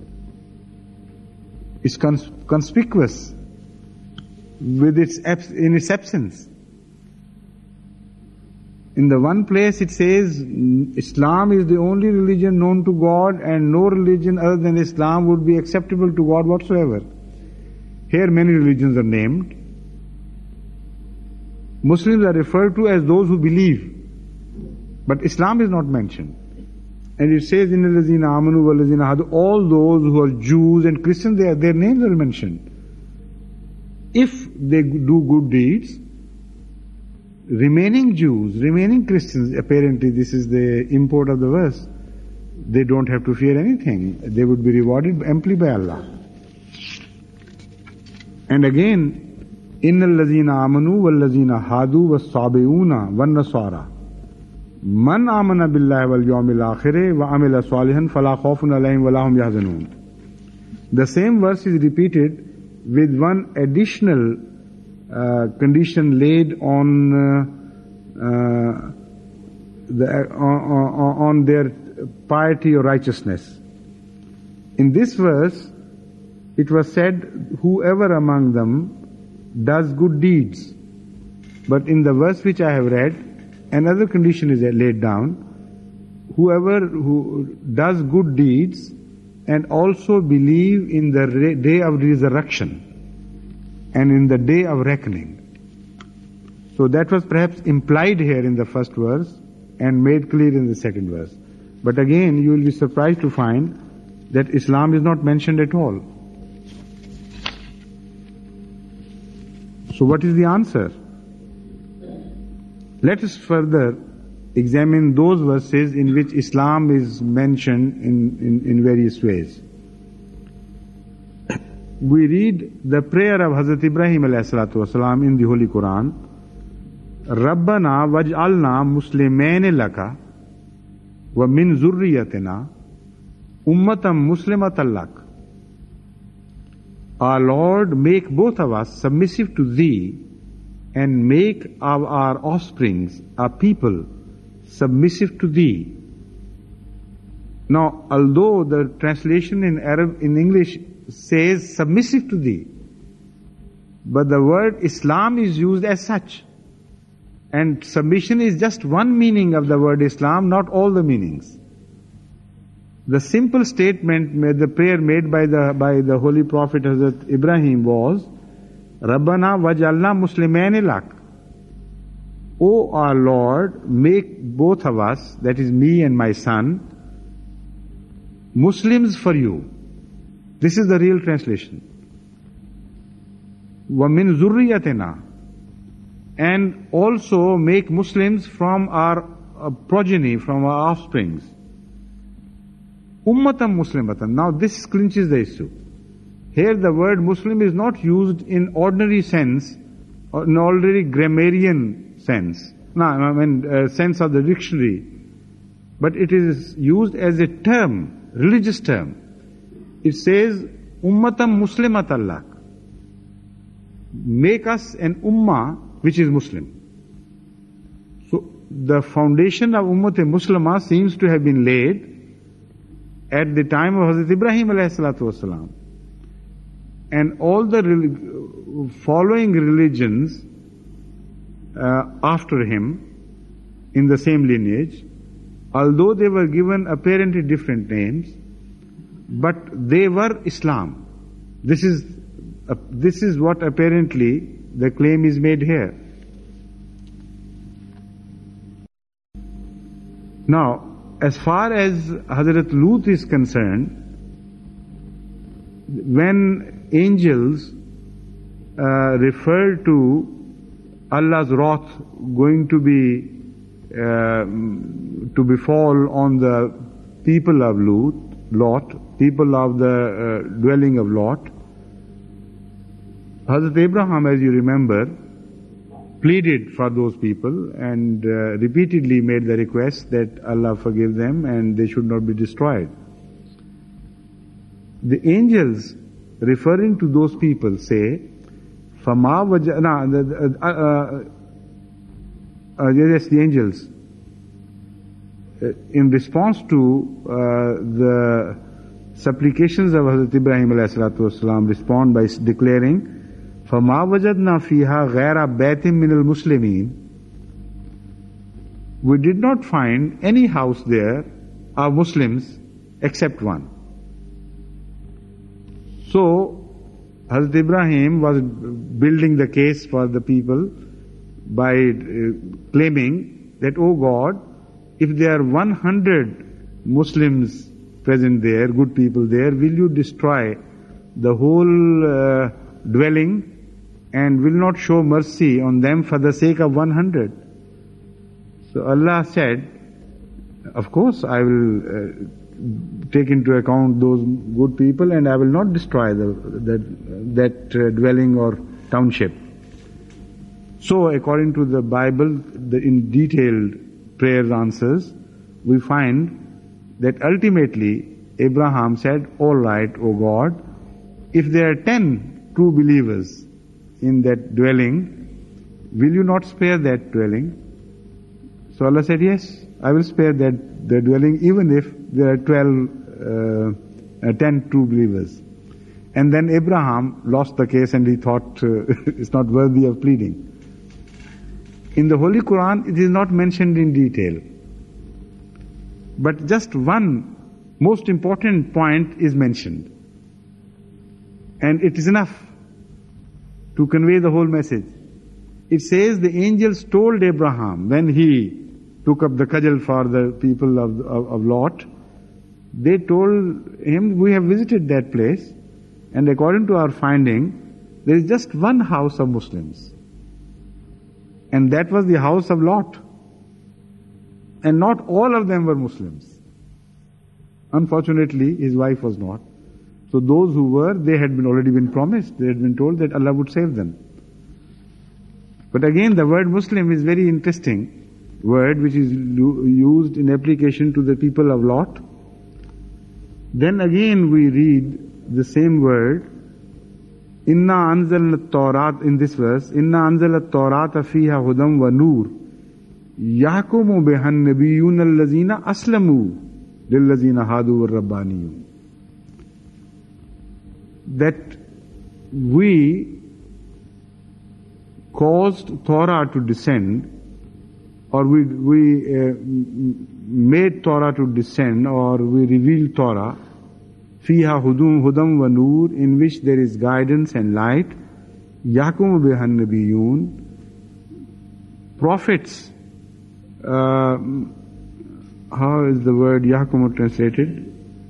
It's conspicuous with in its absence. In the one place it says Islam is the only religion known to God and no religion other than Islam would be acceptable to God whatsoever. Here many religions are named. Muslims are referred to as those who believe, but Islam is not mentioned. And it says, "Inna lazina amanu wal lazina hadu," all those who are Jews and Christians, their names are mentioned. If they do good deeds, remaining Jews, remaining Christians, apparently this is the import of the verse, they don't have to fear anything. They would be rewarded amply by Allah. And again, "Inna lazina amanu wal lazina hadu was sabiuna wan nasara. Man amana billahi wal yawmil akhir wa amila salihan fala khawfun alayhim wa la hum yahzanun." The same verse is repeated with one additional condition laid on their piety or righteousness. In this verse, it was said, "Whoever among them does good deeds." But in the verse which I have read, another condition is laid down: whoever who does good deeds and also believe in the day of resurrection and in the day of reckoning. So that was perhaps implied here in the first verse and made clear in the second verse. But again, you will be surprised to find that Islam is not mentioned at all. So what is the answer? Let us further examine those verses in which Islam is mentioned in various ways. We read the prayer of Hazrat Ibrahim alayhi salatu wasalam in the Holy Quran, "Rabbana waj'alna muslimain laka wa min zurriyatina ummatan muslimatan lak." Our Lord, make both of us submissive to Thee and make our offsprings, our people, submissive to Thee. Now, although the translation in English says submissive to Thee, but the word Islam is used as such. And submission is just one meaning of the word Islam, not all the meanings. The simple statement, the prayer made by the Holy Prophet Hazrat Ibrahim was, "Rabbana waj'alna muslimain lak." O our Lord, make both of us, that is me and my son, Muslims for you. This is the real translation. "Wa min zurriyatina," and also make Muslims from our progeny, from our offsprings. Ummatan muslimatan. Now this clinches the issue. Here the word Muslim is not used in ordinary sense, or in ordinary grammarian sense. Sense of the dictionary. But it is used as a term, religious term. It says, "Ummatam muslimatan lak." Make us an ummah which is Muslim. So the foundation of Ummat-e-Muslimah seems to have been laid at the time of Hazrat Ibrahim alayhi salatu wasalam. And all the following religions after him in the same lineage, although they were given apparently different names, but they were Islam. This is what apparently the claim is made here. Now, as far as Hazrat Lut is concerned, when angels refer to Allah's wrath going to befall on the people of Lot, people of the dwelling of Lot, Hazrat Abraham, as you remember, pleaded for those people and repeatedly made the request that Allah forgive them and they should not be destroyed. The angels referring to those people say, "Fama wajana," yes, the angels. in response to the supplications of Hazrat Ibrahim alayhi salatu wasalam, respond by declaring, فَمَا وَجَدْنَا فِيهَا غَيْرَ بَيْتٍ مِّنَ الْمُسْلِمِينَ. We did not find any house there of Muslims except one. So, Hazrat Ibrahim was building the case for the people by claiming that, oh God, if there are 100 Muslims present there, good people there, will you destroy the whole dwelling and will not show mercy on them for the sake of 100? So Allah said, of course I will take into account those good people and I will not destroy that dwelling or township. So according to the Bible, in detailed prayers answers, we find that ultimately Abraham said, all right, O God, if there are 10 true believers in that dwelling, will you not spare that dwelling? So Allah said, yes, I will spare the dwelling even if there are 10 true believers. And then Abraham lost the case and he thought it's not worthy of pleading. In the Holy Quran, it is not mentioned in detail. But just one most important point is mentioned. And it is enough to convey the whole message. It says the angels told Abraham when he took up the cudgel for the people of Lot, they told him, we have visited that place and according to our finding, there is just one house of Muslims. And that was the house of Lot. And not all of them were Muslims. Unfortunately, his wife was not. So those who were, they had already been promised. They had been told that Allah would save them. But again, the word Muslim is very interesting word which is used in application to the people of Lot. Then again we read the same word, Inna anzalna at-Tawrat, in this verse, Inna anzalna at-Tawrata fiha hudam wa nur, yahkumu bihan nabiyyun allazina aslamu lillazina hadu wa rabbaniyun. That we caused Torah to descend, or we made Torah to descend, or we revealed Torah, fiha hudam wa nur, in which there is guidance and light, yakum bihan nabiyun, prophets, how is the word yakum translated?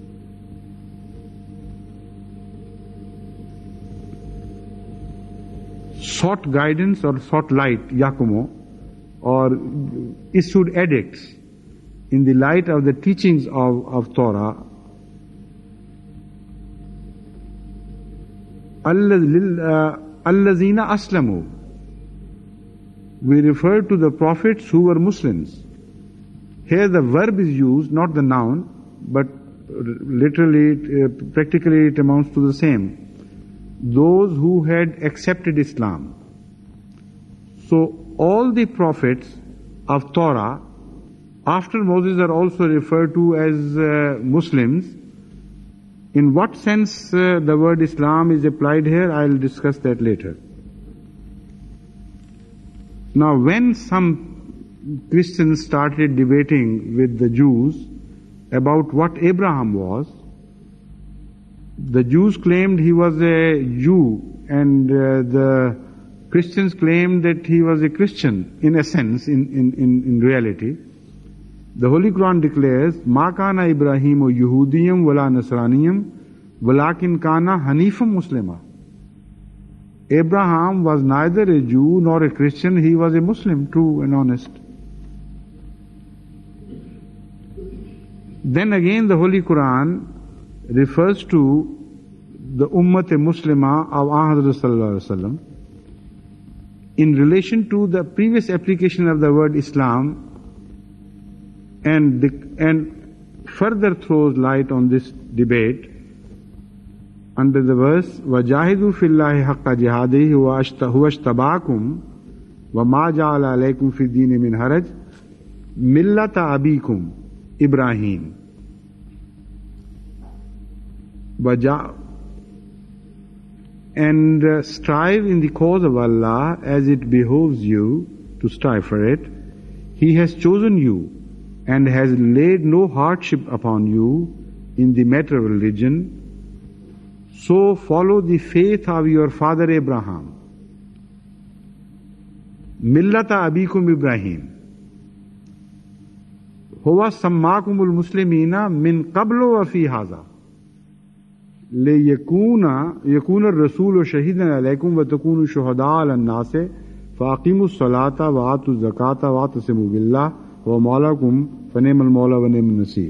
Sought guidance or sought light, yakumo, or issued edicts in the light of the teachings of Torah. Allazina aslamu. We refer to the prophets who were Muslims. Here the verb is used, not the noun, but literally, practically it amounts to the same. Those who had accepted Islam. So all the prophets of Torah after Moses are also referred to as Muslims. In what sense the word Islam is applied here, I'll discuss that later. Now when some Christians started debating with the Jews about what Abraham was, the Jews claimed he was a Jew and the Christians claimed that he was a Christian in a sense, in reality. The Holy Quran declares, مَا كَانَ إِبْرَاهِيمُ يُهُودِيًّا وَلَا نَصْرَانِيًّا وَلَكِنْ كَانَ حَنِيفًا مُسْلِمًا. Abraham was neither a Jew nor a Christian, he was a Muslim, true and honest. Then again the Holy Quran refers to the Ummah-e-Muslimah of Ahmad sallallahu alaihi wasallam in relation to the previous application of the word Islam, and further throws light on this debate under the verse وَجَاهِدُوا فِي اللَّهِ حَقَّ جِهَادِهِ هُوَ اجْتَبَاكُمْ وَمَا جَعَلَ عَلَيْكُمْ فِي الدِّينِ مِنْ حَرَجٍ مِلَّةَ أَبِيكُمْ Ibrahim. And strive in the cause of Allah as it behoves you to strive for it. He has chosen you and has laid no hardship upon you in the matter of religion. So follow the faith of your father Abraham. Millata abikum Ibrahim. Huwa sammakumul muslimina min qablu wa fi haza. ليكون الرسول شهيدا عليكم وتكونوا شهداء على الناس فأقيموا الصلاة وآتوا الزكاة واعتصموا بالله ومولاكم فنعم المولى ونعم النصير.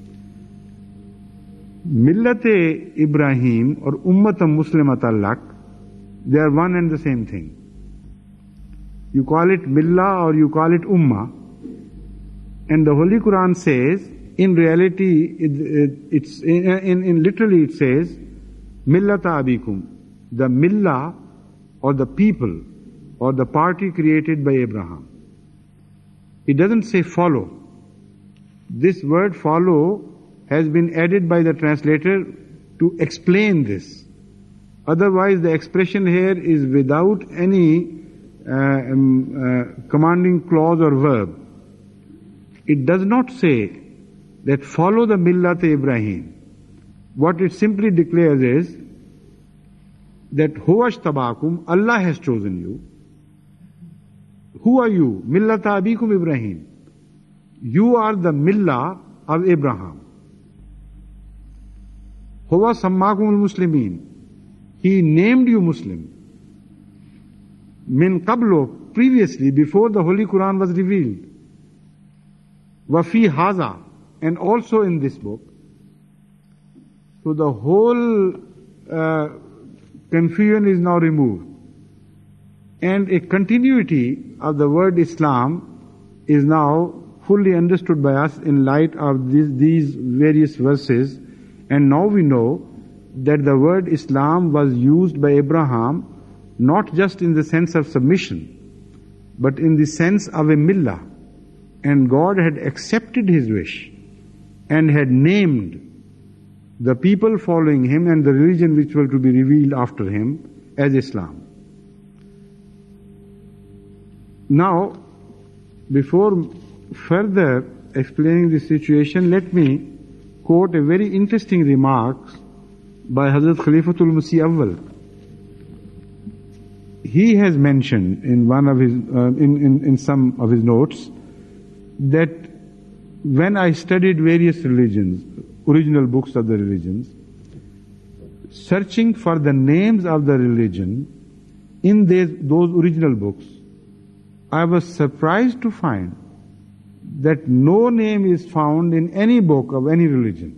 Millat Ibrahim or Ummat Muslimat al-Lak, they are one and the same thing. You call it Millah or you call it Ummah. And the Holy Quran says, in reality, it's literally it says, Millata abikum, the millah or the people or the party created by Abraham. It doesn't say follow. This word follow has been added by the translator to explain this. Otherwise, the expression here is without any commanding clause or verb. It does not say that follow the Millat Ibrahim. What it simply declares is that Huwa Tabakum, Allah has chosen you. Who are you? Millata abikum Ibrahim. You are the Millah of Abraham. Huwa sammakum al-muslimin. He named you Muslim. Min qablu, previously, before the Holy Quran was revealed. Wa fi haza, and also in this book. So the whole confusion is now removed. And a continuity of the word Islam is now fully understood by us in light of these various verses. And now we know that the word Islam was used by Abraham not just in the sense of submission, but in the sense of a millah. And God had accepted his wish and had named the people following him and the religion which were to be revealed after him as Islam. Now, before further explaining the situation, let me quote a very interesting remark by Hazrat Khalifatul Masih Awwal. He has mentioned in one of his, in some of his notes, that when I studied various religions, original books of the religions, searching for the names of the religion in those original books, I was surprised to find that no name is found in any book of any religion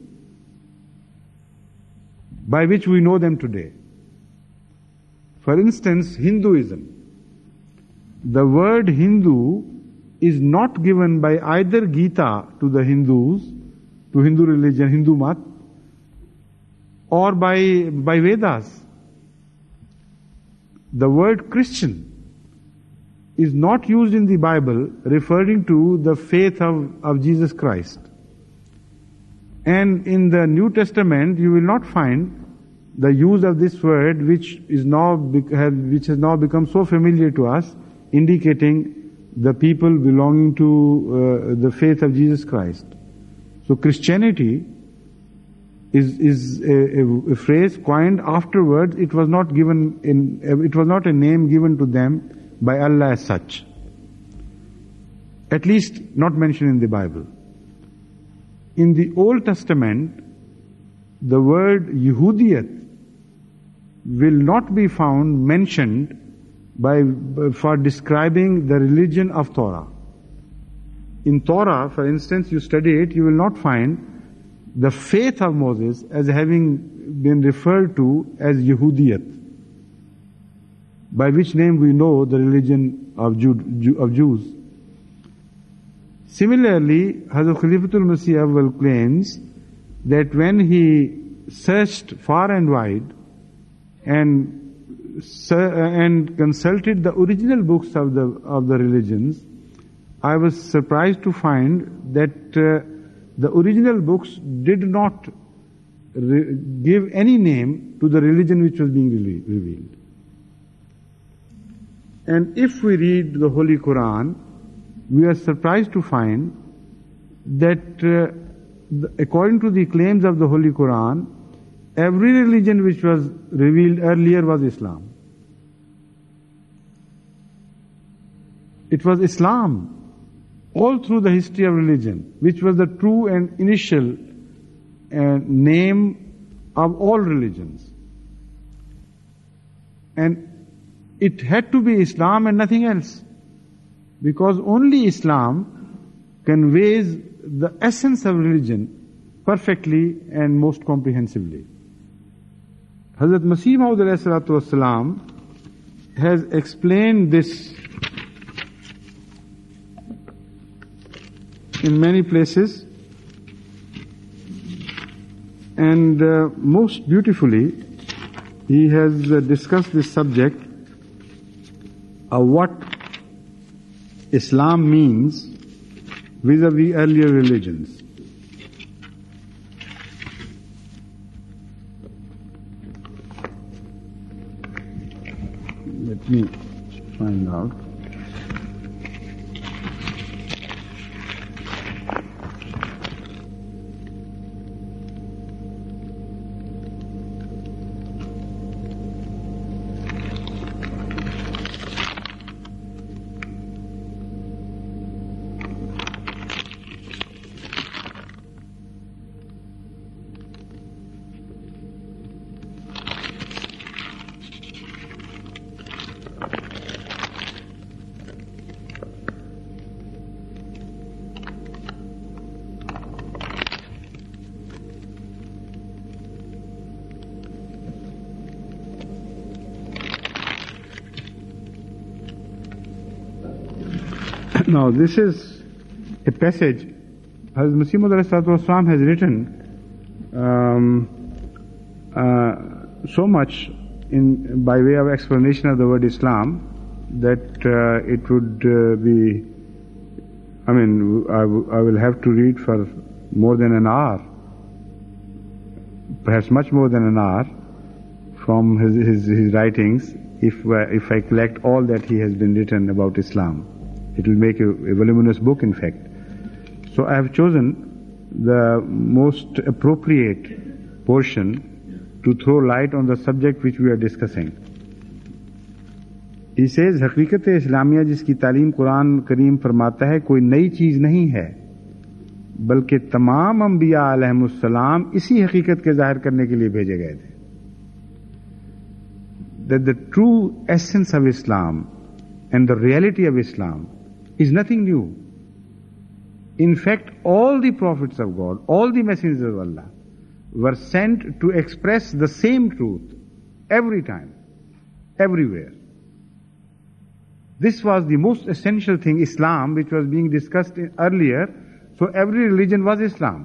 by which we know them today. For instance, Hinduism. The word Hindu is not given by either Gita to the Hindus, to Hindu religion, Hindu mat, or by Vedas. The word Christian is not used in the Bible referring to the faith of Jesus Christ. And in the New Testament, you will not find the use of this word which has now become so familiar to us, indicating the people belonging to the faith of Jesus Christ. So Christianity is a phrase coined afterwards. It was not a name given to them by Allah as such. At least not mentioned in the Bible. In the Old Testament, the word Yehudiyat will not be found mentioned for describing the religion of Torah. In Torah, for instance, you study it, you will not find the faith of Moses as having been referred to as Yehudiyat, by which name we know the religion of Jews. Similarly, Hazrat Khalifatul Masih Awwal claims that when he searched far and wide and consulted the original books of the religions, I was surprised to find that the original books did not give any name to the religion which was being revealed. And if we read the Holy Quran, we are surprised to find that according to the claims of the Holy Quran, every religion which was revealed earlier was Islam. It was Islam all through the history of religion, which was the true and initial name of all religions. And it had to be Islam and nothing else, because only Islam conveys the essence of religion perfectly and most comprehensively. Hazrat Masih Maud alayhi salatu wasalam has explained this in many places, and most beautifully he has discussed this subject of what Islam means vis-a-vis earlier religions. Let me find out. Now this is a passage Hazrat Masih Maud has written so much by way of explanation of the word Islam that it would be, I will have to read for more than an hour, perhaps much more than an hour from his writings if I collect all that he has been written about Islam. It will make a voluminous book, in fact. So I have chosen the most appropriate portion to throw light on the subject which we are discussing. He says, हकीकत इस्लामिया जिसकी तालीम कुरान करीम फरमाता है कोई नई चीज नहीं है, बल्कि तमाम अंबिया अलैहिमुस्सलाम इसी हकीकत के जाहिर करने के लिए भेजे गए थे. That the true essence of Islam and the reality of Islam is nothing new. In fact, all the prophets of God, all the messengers of Allah were sent to express the same truth every time, everywhere. This was the most essential thing, Islam, which was being discussed earlier. So every religion was Islam.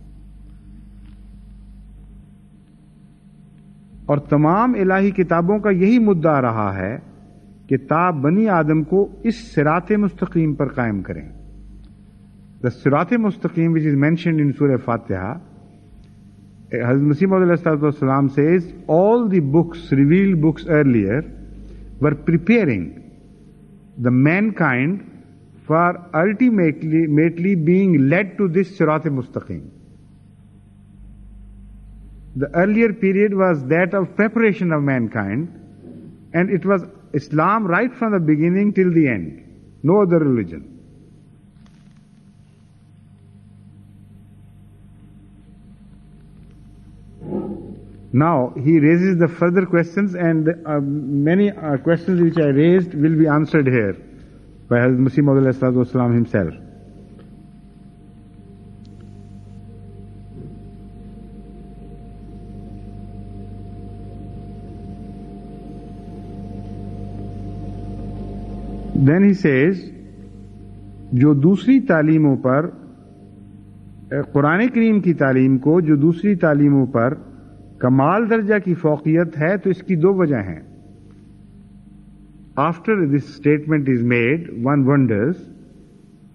और तमाम इलाही किताबों का यही मुद्दा रहा है कि ता बनी आदम को इस सिराते मुस्तकीम पर कायम करें. The सिराते Mustakim which is mentioned in Surah Fatiha, Hazrat Masih Maud says all the books, revealed books earlier, were preparing the mankind for ultimately being led to this sirat mustaqim. The earlier period was that of preparation of mankind, and it was Islam right from the beginning till the end. No other religion. Now, he raises the further questions, and many questions which I raised will be answered here by Hazrat Masih Maud himself. Then he says, जो दूसरी तालीमों पर, कुरान करीम की तालीम को जो दूसरी तालीमों पर कमाल दर्जा की फौकियत है, तो इसकी दो वजह हैं. After this statement is made, one wonders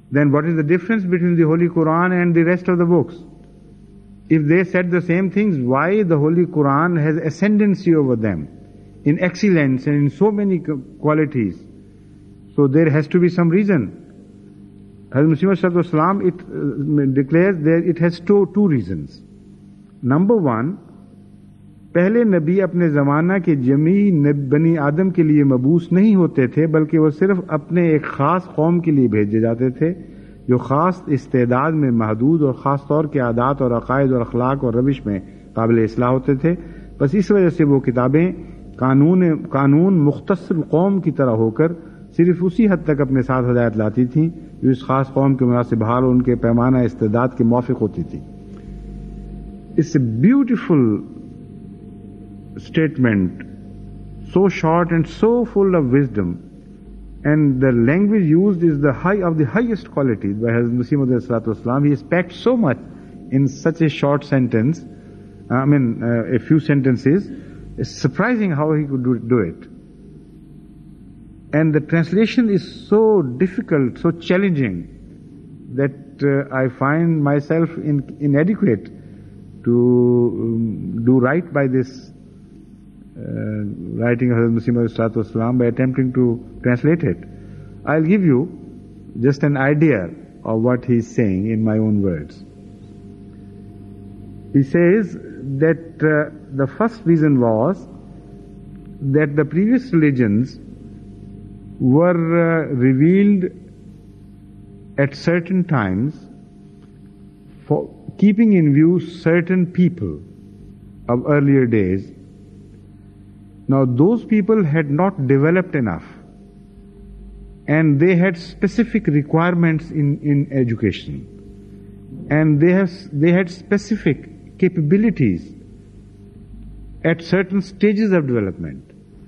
then what is the difference between the Holy Quran and the rest of the books? If they said the same things, why the Holy Quran has ascendancy over them in excellence and in so many qualities? So there has to be some reason. Hazrat Masih Maud it declares that it has two reasons. Number one, पहले नबी अपने ज़माना के जमी बनी आदम के लिए मबूस नहीं होते थे, बल्कि वो सिर्फ अपने एक ख़ास कौम के लिए भेजे जाते थे जो ख़ास इस्तेदाद में महदूद और ख़ास तौर के आदात और अक़ायद और अखलाक और रविश में काबिल इस्लाह होते थे। बस इस वजह से वो किताबें कानून मुख्तसर कौम की तरह होकर सिर्फ उसी हद तक अपने साथ हदायत लाती थीं जो इस ख़ास कौम के मुनासिब हाल और उनके पैमाना इस्तेदाद के मुवाफ़िक़ होती थी। It's a beautiful statement, so short and so full of wisdom, and the language used is the highest quality by Hazrat Masih Maud. He has packed so much in such a short sentence, a few sentences. It's surprising how he could do it. And the translation is so difficult, so challenging, that I find myself inadequate to do right by this writing of Hazrat Masih Maud by attempting to translate it. I'll give you just an idea of what he's saying in my own words. He says that the first reason was that the previous religions were revealed at certain times for keeping in view certain people of earlier days. Now those people had not developed enough, and they had specific requirements in education, and they had specific capabilities at certain stages of development.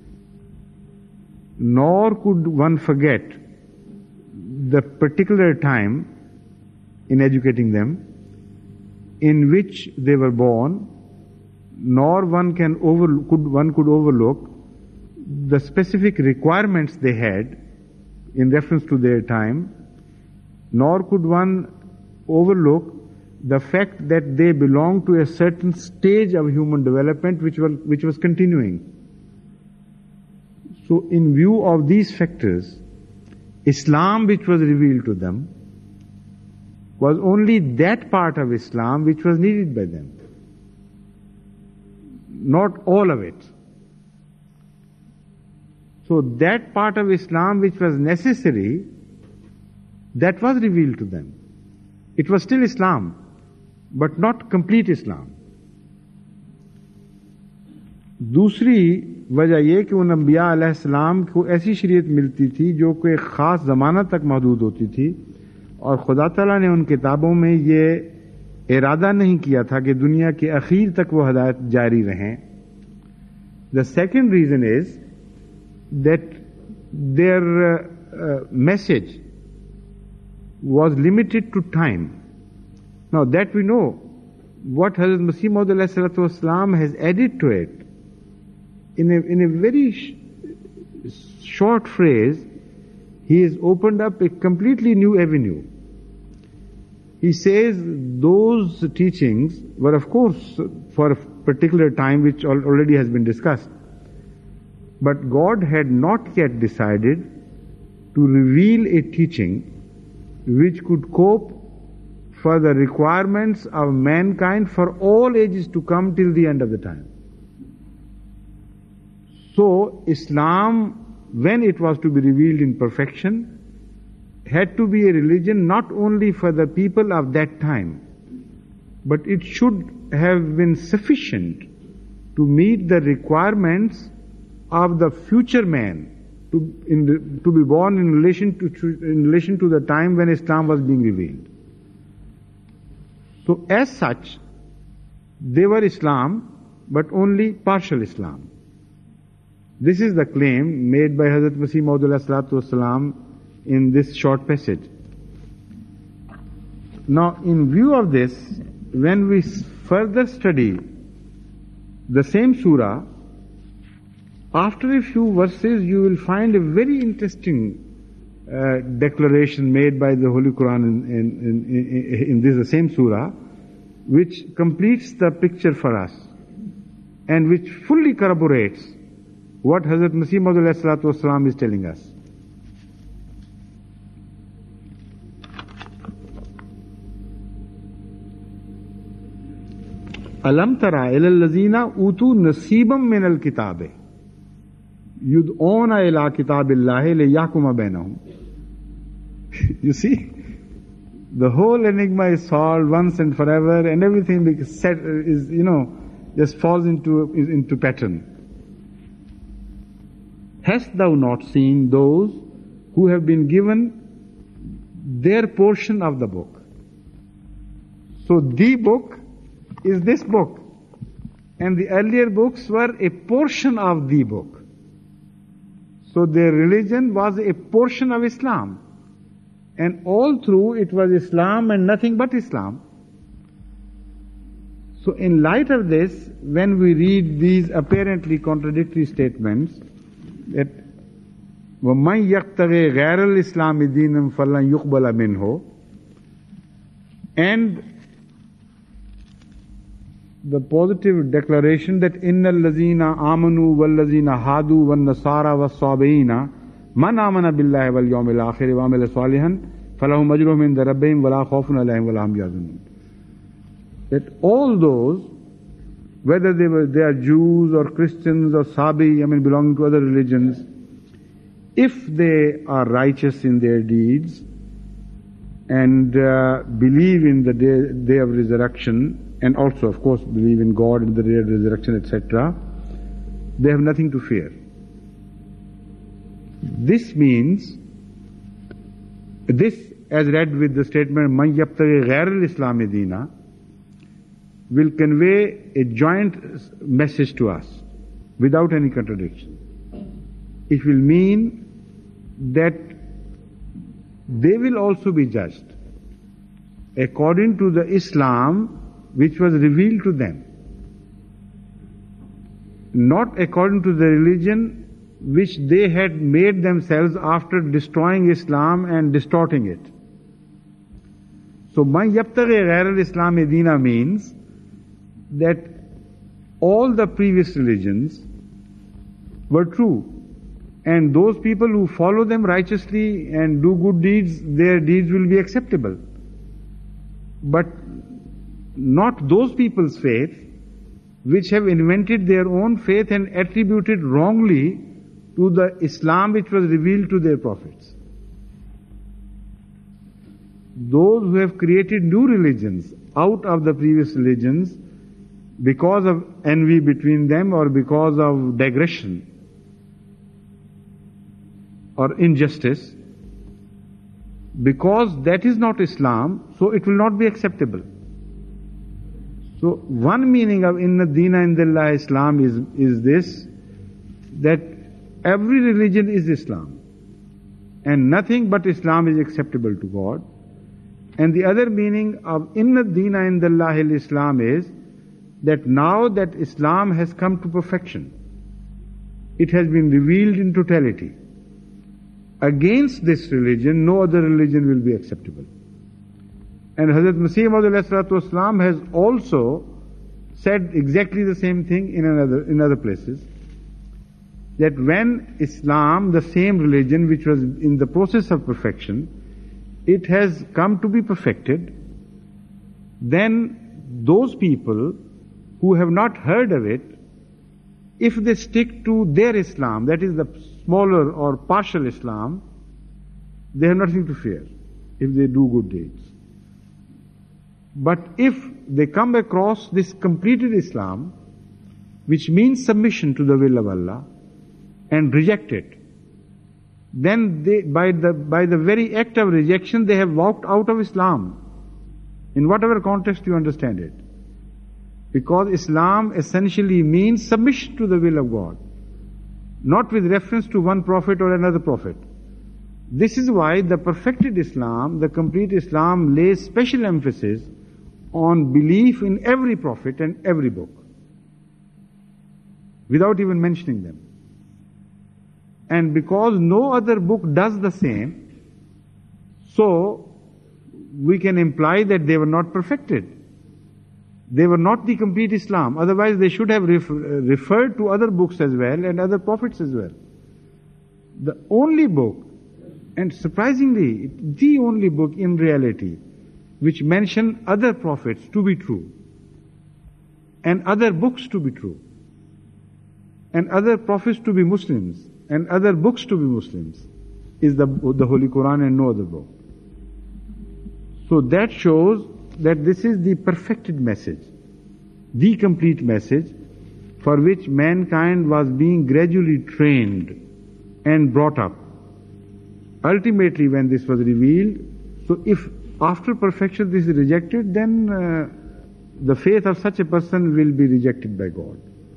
Nor could one forget the particular time in educating them in which they were born, nor one could overlook the specific requirements they had in reference to their time, nor could one overlook the fact that they belonged to a certain stage of human development which was continuing. So in view of these factors, Islam which was revealed to them was only that part of Islam which was needed by them, not all of it. So that part of Islam which was necessary, that was revealed to them. It was still Islam, but not complete Islam. दूसरी वजह यह कि उन अंबिया अलैहिस्सलाम को ऐसी शरीयत मिलती थी जो कोई ख़ास ज़माना तक महदूद होती थी, और खुदा ताला ने उन किताबों में ये इरादा नहीं किया था कि दुनिया के आखिर तक वो हदायत जारी रहें. The second reason is that their message was limited to time. Now that we know, what Hazrat Masih Maud ﷺ has added to it, in a very short phrase, he has opened up a completely new avenue. He says those teachings were, of course, for a particular time which already has been discussed. But God had not yet decided to reveal a teaching which could cope for the requirements of mankind for all ages to come till the end of the time. So Islam, when it was to be revealed in perfection, had to be a religion not only for the people of that time, but it should have been sufficient to meet the requirements of the future man to be born in relation to the time when Islam was being revealed. So as such, they were Islam, but only partial Islam. This is the claim made by Hazrat Masih Maud ﷺ in this short passage. Now, in view of this, when we further study the same surah, after a few verses you will find a very interesting declaration made by the Holy Quran in this the same surah, which completes the picture for us and which fully corroborates what Hazrat Masih Maud ﷺ is telling us. Alam tara ila allazina utu nasibam min al-kitabe yud'una ila kitabillahi liyahkuma bainahum. You see, the whole enigma is solved once and forever, and everything is, just falls into pattern. Hast thou not seen those who have been given their portion of the book? So the book is this book, and the earlier books were a portion of the book. So their religion was a portion of Islam, and all through it was Islam and nothing but Islam. So in light of this, when we read these apparently contradictory statements, that وَمَنْ يَقْتَغِي غَيْرَ الْإِسْلَامِ دِينًا فَلَنْ يُقْبَلَ مِنْهُ, and the positive declaration that إِنَّ الَّذِينَ آمَنُوا وَالَّذِينَ هَادُوا وَالنَّصَارَى وَالصَّابِئِينَ مَنْ آمَنَ بِاللَّهِ وَالْيَوْمِ الْآخِرِ وَعَمِلَ صَالِحًا فَلَهُمْ أَجْرُهُمْ عِنْدَ رَبِّهِمْ وَلَا خَوْفٌ عَلَيْهِمْ وَلَا هُمْ يَحْزَنُونَ. That all those, whether they are Jews or Christians or Sabi, belonging to other religions, if they are righteous in their deeds and believe in the day of resurrection, and also, of course, believe in God and the day of resurrection, etc., they have nothing to fear. This means, this, as read with the statement, مَنْ يَبْتَغِي غَيْرَ الْإِسْلَامِ دِينًا, will convey a joint message to us without any contradiction. It will mean that they will also be judged according to the Islam which was revealed to them, not according to the religion which they had made themselves after destroying Islam and distorting it. So, مَنْ يَبْتَغِي غَيْرَ الْإِسْلَامِ دِينًا means that all the previous religions were true, and those people who follow them righteously and do good deeds, their deeds will be acceptable. But not those people's faith which have invented their own faith and attributed wrongly to the Islam which was revealed to their prophets. Those who have created new religions out of the previous religions because of envy between them or because of digression or injustice, because that is not Islam, so it will not be acceptable. So one meaning of Inna Deena Indallah Islam is this, that every religion is Islam and nothing but Islam is acceptable to God. And the other meaning of Inna Deena Indallah Islam is that now that Islam has come to perfection, it has been revealed in totality. Against this religion, no other religion will be acceptable. And Hazrat Masih Maud ﷺ has also said exactly the same thing in other places, that when Islam, the same religion which was in the process of perfection, it has come to be perfected, then those people who have not heard of it, if they stick to their Islam, that is the smaller or partial Islam, they have nothing to fear if they do good deeds. But if they come across this completed Islam, which means submission to the will of Allah, and reject it, then they, by the very act of rejection, they have walked out of Islam, in whatever context you understand it. Because Islam essentially means submission to the will of God, not with reference to one prophet or another prophet. This is why the perfected Islam, the complete Islam, lays special emphasis on belief in every prophet and every book, without even mentioning them. And because no other book does the same, So, we can imply that they were not perfected. They were not the complete Islam. Otherwise, they should have referred to other books as well and other prophets as well. The only book, and surprisingly, the only book in reality, which mention other prophets to be true, and other books to be true, and other prophets to be Muslims, and other books to be Muslims, is the Holy Quran and no other book. So that shows that this is the perfected message, the complete message, for which mankind was being gradually trained and brought up. Ultimately, when this was revealed, so if after perfection this is rejected, then the faith of such a person will be rejected by God.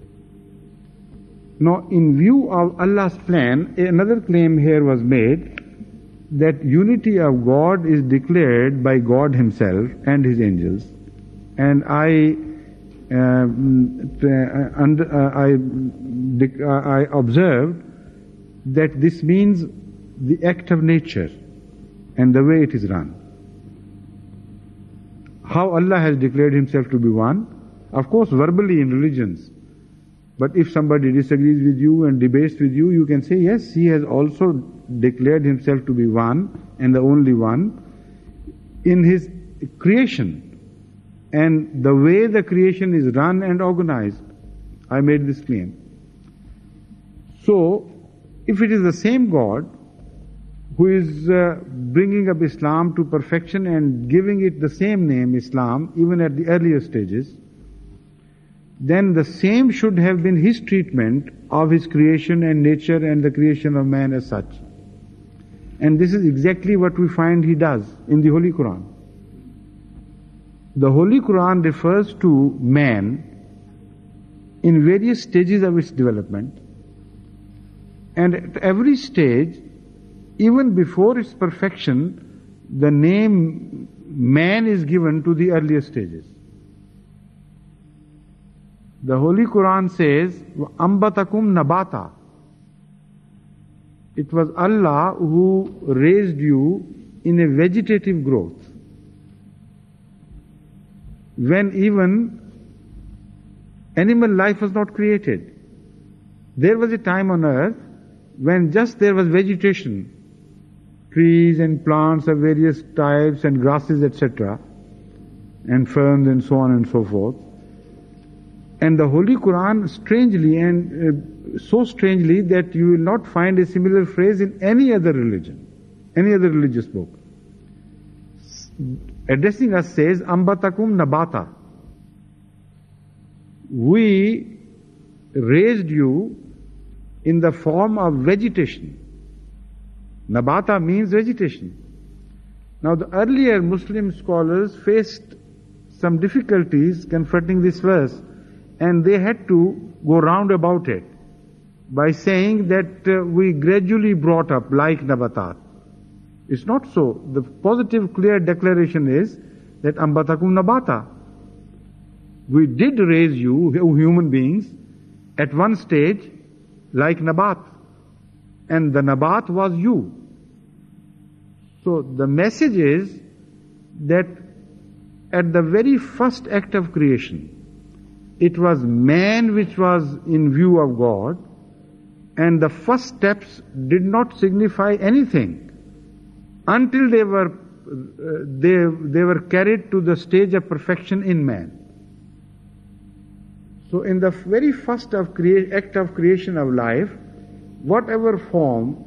Now, in view of Allah's plan, another claim here was made that unity of God is declared by God Himself and His angels. And I observed that this means the act of nature and the way it is run. How Allah has declared Himself to be one, of course verbally in religions. But if somebody disagrees with you and debates with you, you can say, yes, He has also declared Himself to be one and the only one in His creation and the way the creation is run and organized. I made this claim. So, if it is the same God who is bringing up Islam to perfection and giving it the same name, Islam, even at the earlier stages, then the same should have been His treatment of His creation and nature and the creation of man as such. And this is exactly what we find He does in the Holy Quran. The Holy Quran refers to man in various stages of its development, and at every stage, even before its perfection, the name man is given to the earlier stages. The Holy Quran says, "Ambatakum nabata." It was Allah who raised you in a vegetative growth, when even animal life was not created. There was a time on earth when just there was vegetation, trees and plants of various types and grasses, etc., and ferns and so on and so forth. And the Holy Quran, strangely and so strangely that you will not find a similar phrase in any other religion, any other religious book. Addressing us says, "Ambatakum nabata." We raised you in the form of vegetation. Nabata means vegetation. Now the earlier Muslim scholars faced some difficulties confronting this verse, and they had to go round about it by saying that we gradually brought up like Nabatat. It's not so. The positive, clear declaration is that Ambatakum Nabata. We did raise you, human beings, at one stage like Nabat, and the Nabat was you. So the message is that at the very first act of creation, it was man which was in view of God, and the first steps did not signify anything until they were carried to the stage of perfection in man. So in the very first act of creation of life, in whatever form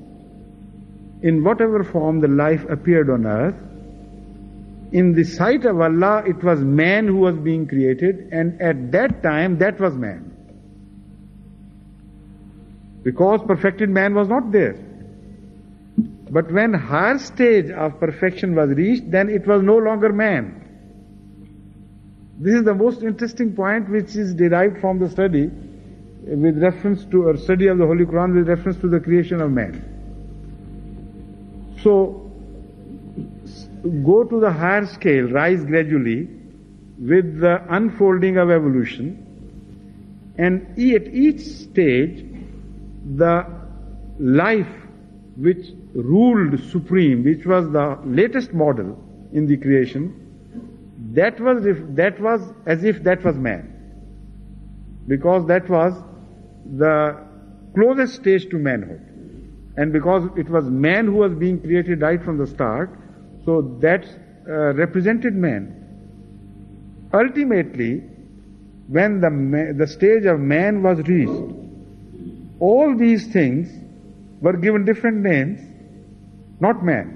the life appeared on earth, in the sight of Allah, it was man who was being created, and at that time, that was man. Because perfected man was not there. But when higher stage of perfection was reached, then it was no longer man. This is the most interesting point which is derived from the study with reference to, or study of the Holy Quran with reference to the creation of man. So, go to the higher scale, rise gradually with the unfolding of evolution, and at each stage the life which ruled supreme, which was the latest model in the creation, that was as if that was man. Because that was the closest stage to manhood. And because it was man who was being created right from the start, so that represented man. Ultimately, when the stage of man was reached, all these things were given different names, not man.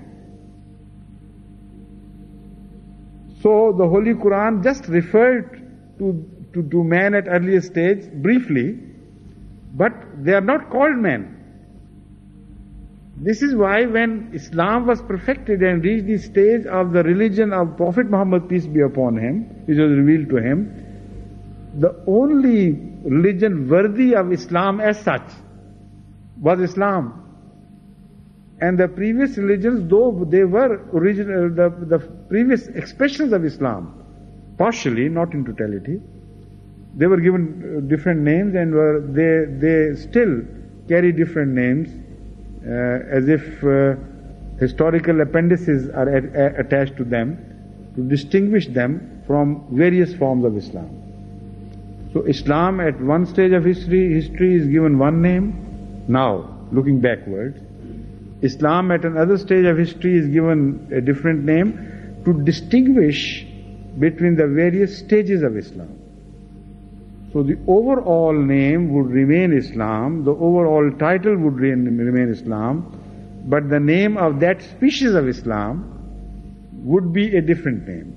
So the Holy Quran just referred to man at earlier stage briefly, but they are not called man. This is why when Islam was perfected and reached the stage of the religion of Prophet Muhammad, peace be upon him, which was revealed to him, the only religion worthy of Islam as such was Islam. And the previous religions, though they were original, the previous expressions of Islam, partially, not in totality, they were given different names and they still carry different names, as if historical appendices are attached to them to distinguish them from various forms of Islam. So Islam at one stage of history is given one name. Now, looking backwards, Islam at another stage of history is given a different name to distinguish between the various stages of Islam. So the overall name would remain Islam, the overall title would remain Islam, but the name of that species of Islam would be a different name.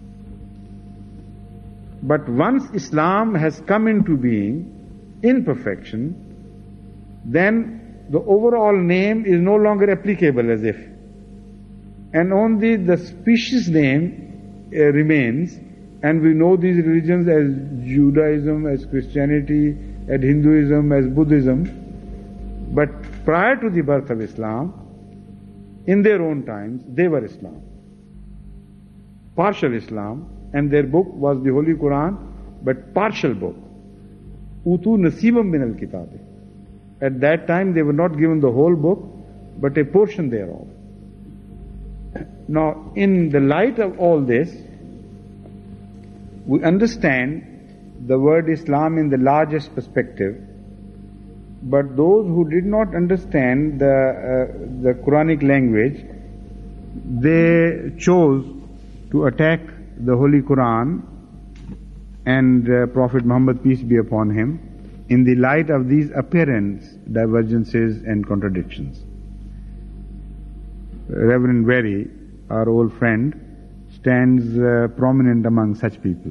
But once Islam has come into being in perfection, then the overall name is no longer applicable as if, and only the species name remains. And we know these religions as Judaism, as Christianity, as Hinduism, as Buddhism. But prior to the birth of Islam, in their own times, they were Islam. Partial Islam, and their book was the Holy Quran, but partial book. Utu nasibam min al-kitabi. At that time they were not given the whole book, but a portion thereof. Now, in the light of all this, we understand the word Islam in the largest perspective, but those who did not understand the Quranic language, they chose to attack the Holy Quran and Prophet Muhammad, peace be upon him, in the light of these apparent divergences and contradictions. Reverend Very, our old friend, stands prominent among such people.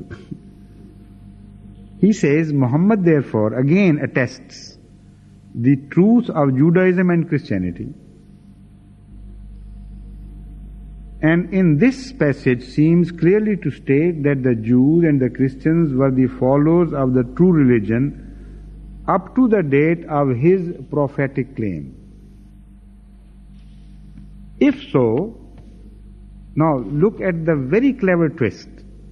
He says, Muhammad therefore again attests the truth of Judaism and Christianity. And in this passage seems clearly to state that the Jews and the Christians were the followers of the true religion up to the date of his prophetic claim. If so, now look at the very clever twist.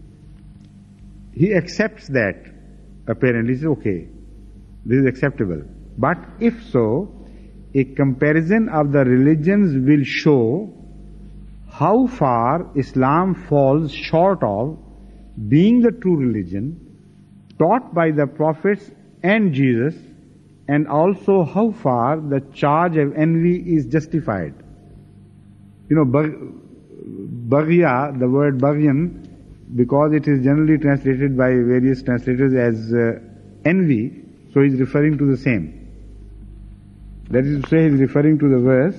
He accepts that, apparently, he says, okay, this is acceptable. But if so, a comparison of the religions will show how far Islam falls short of being the true religion taught by the prophets and Jesus, and also how far the charge of envy is justified. You know, Baghya, the word Baghyan, because it is generally translated by various translators as envy, so he's referring to the same. That is to say, he's referring to the verse,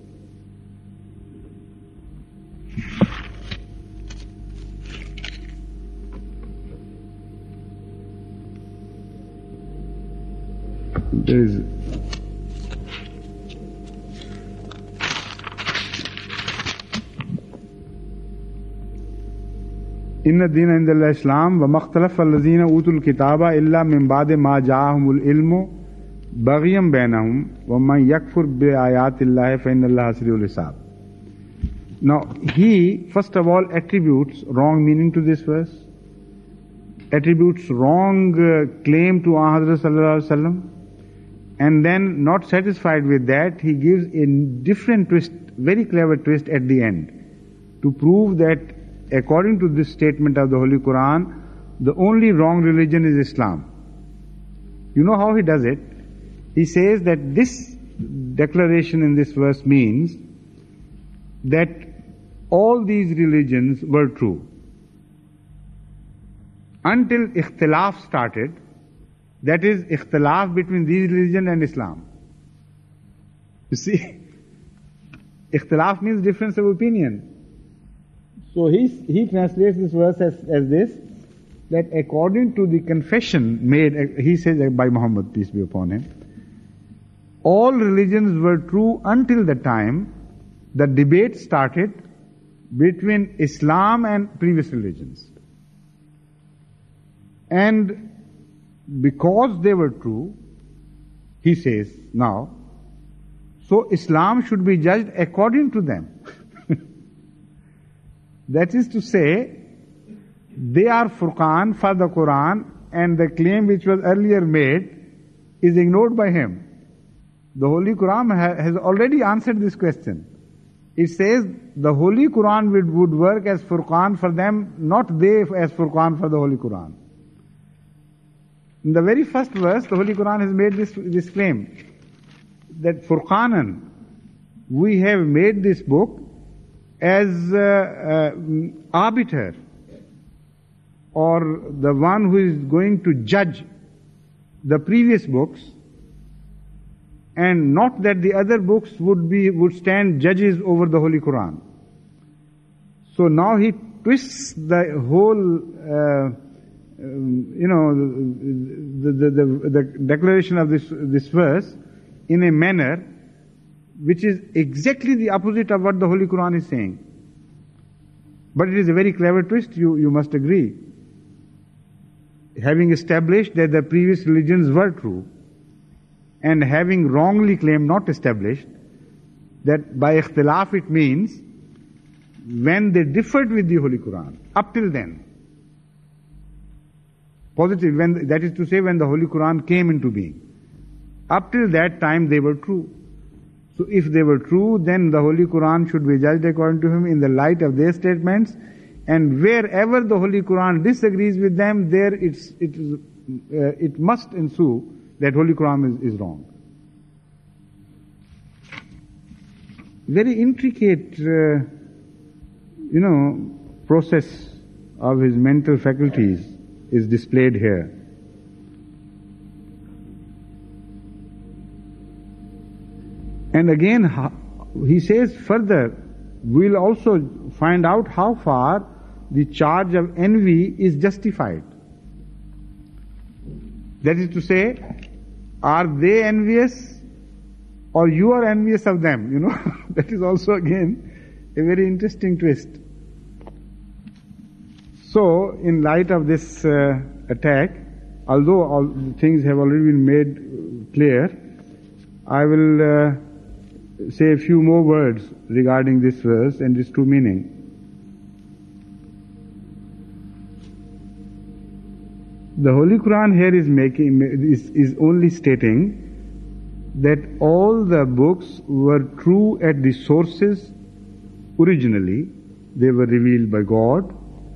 there is Inna dina indallah Islam wa makhtalafa allazina utul kitaba illa min ba'di ma ja'ahumul ilmu baghyan bainahum wa man yakfur bi ayatillahi fa inna allaha sari'ul hisab. Now, he first of all attributes wrong meaning to this verse, attributes wrong claim to Hazrat sallallahu alaihi wasallam, And then, not satisfied with that, he gives a different twist, very clever twist at the end, to prove that according to this statement of the Holy Quran, the only wrong religion is Islam. You know how he does it? He says that this declaration in this verse means that all these religions were true. Until ikhtilaf started, that is, ikhtilaf between these religion and Islam. You see, ikhtilaf means difference of opinion. So he translates this verse as this, that according to the confession made, he says by Muhammad, peace be upon him, all religions were true until the time the debate started between Islam and previous religions. And because they were true, he says now, so Islam should be judged according to them. That is to say, they are Furqan for the Quran, and the claim which was earlier made is ignored by him. The Holy Quran has already answered this question. It says the Holy Quran would work as Furqan for them, not they as Furqan for the Holy Quran. In the very first verse, the Holy Quran has made this claim, that Furqanan, we have made this book as arbiter, or the one who is going to judge the previous books, and not that the other books would stand judges over the Holy Quran. So now he twists the whole, the declaration of this verse in a manner which is exactly the opposite of what the Holy Quran is saying. But it is a very clever twist, you must agree. Having established that the previous religions were true, and having wrongly claimed, not established, that by ikhtilaf it means when they differed with the Holy Quran, up till then. Positive, that is to say, when the Holy Quran came into being. Up till that time they were true. So if they were true, then the Holy Quran should be judged according to him in the light of their statements, and wherever the Holy Quran disagrees with them, there it must ensue that Holy Quran is wrong. Very intricate, process of his mental faculties is displayed here. And again, he says further, we'll also find out how far the charge of envy is justified. That is to say, are they envious or you are envious of them? That is also again a very interesting twist. So, in light of this attack, although all things have already been made clear, I will say a few more words regarding this verse and its true meaning. The Holy Quran here is only stating that all the books were true at the sources originally. They were revealed by God,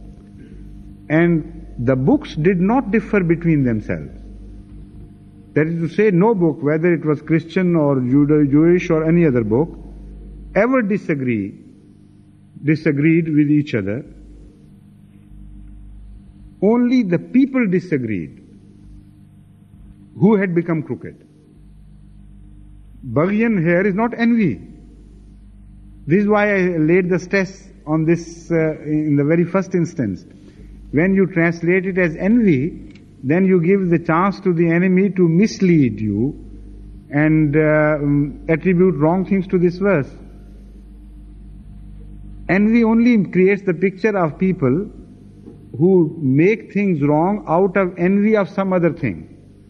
and the books did not differ between themselves. That is to say, no book, whether it was Christian or Jewish or any other book, ever disagreed with each other. Only the people disagreed who had become crooked. Baghyan here is not envy. This is why I laid the stress on this in the very first instance. When you translate it as envy, then you give the chance to the enemy to mislead you and attribute wrong things to this verse. Envy only creates the picture of people who make things wrong out of envy of some other thing.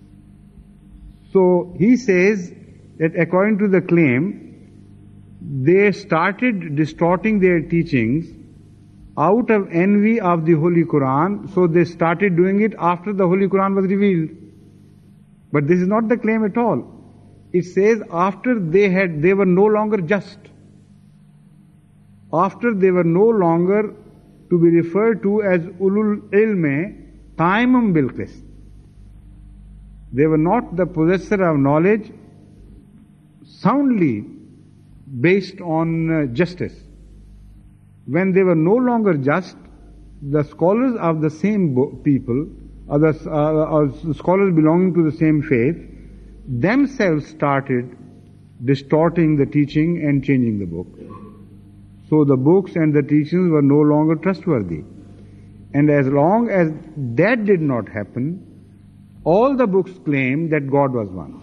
So he says that according to the claim, they started distorting their teachings out of envy of the Holy Quran, so they started doing it after the Holy Quran was revealed. But this is not the claim at all. it says after they were no longer just. After they were no longer to be referred to as ulul ilme qaimum bil qist. They were not the possessor of knowledge soundly based on justice. When they were no longer just, the scholars of the same people, or scholars belonging to the same faith, themselves started distorting the teaching and changing the book. So the books and the teachings were no longer trustworthy. And as long as that did not happen, all the books claim that God was one.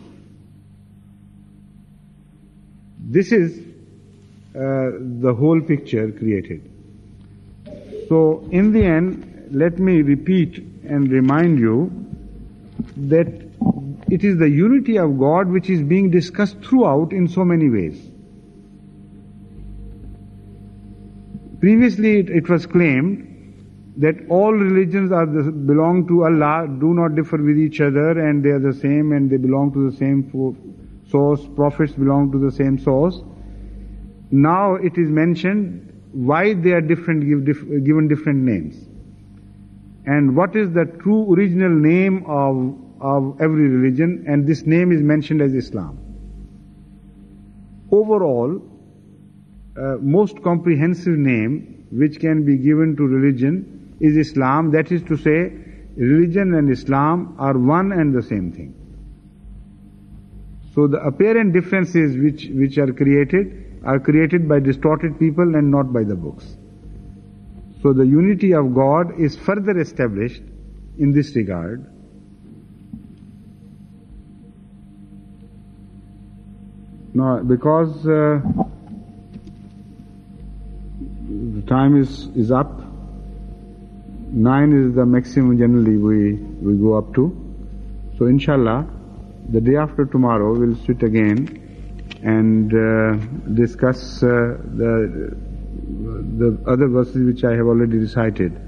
This is the whole picture created. So in the end, let me repeat and remind you that it is the unity of God which is being discussed throughout in so many ways. Previously it was claimed that all religions belong to Allah, do not differ with each other, and they are the same and they belong to the same source, prophets belong to the same source. Now it is mentioned why they are different, given different names. And what is the true original name of every religion, and this name is mentioned as Islam. Overall, most comprehensive name which can be given to religion is Islam. That is to say, religion and Islam are one and the same thing. So the apparent differences which are created by distorted people and not by the books. So the unity of God is further established in this regard. Now, because the time is up, 9 is the maximum generally we go up to. So inshallah, the day after tomorrow we'll sit again and discuss the other verses which I have already recited.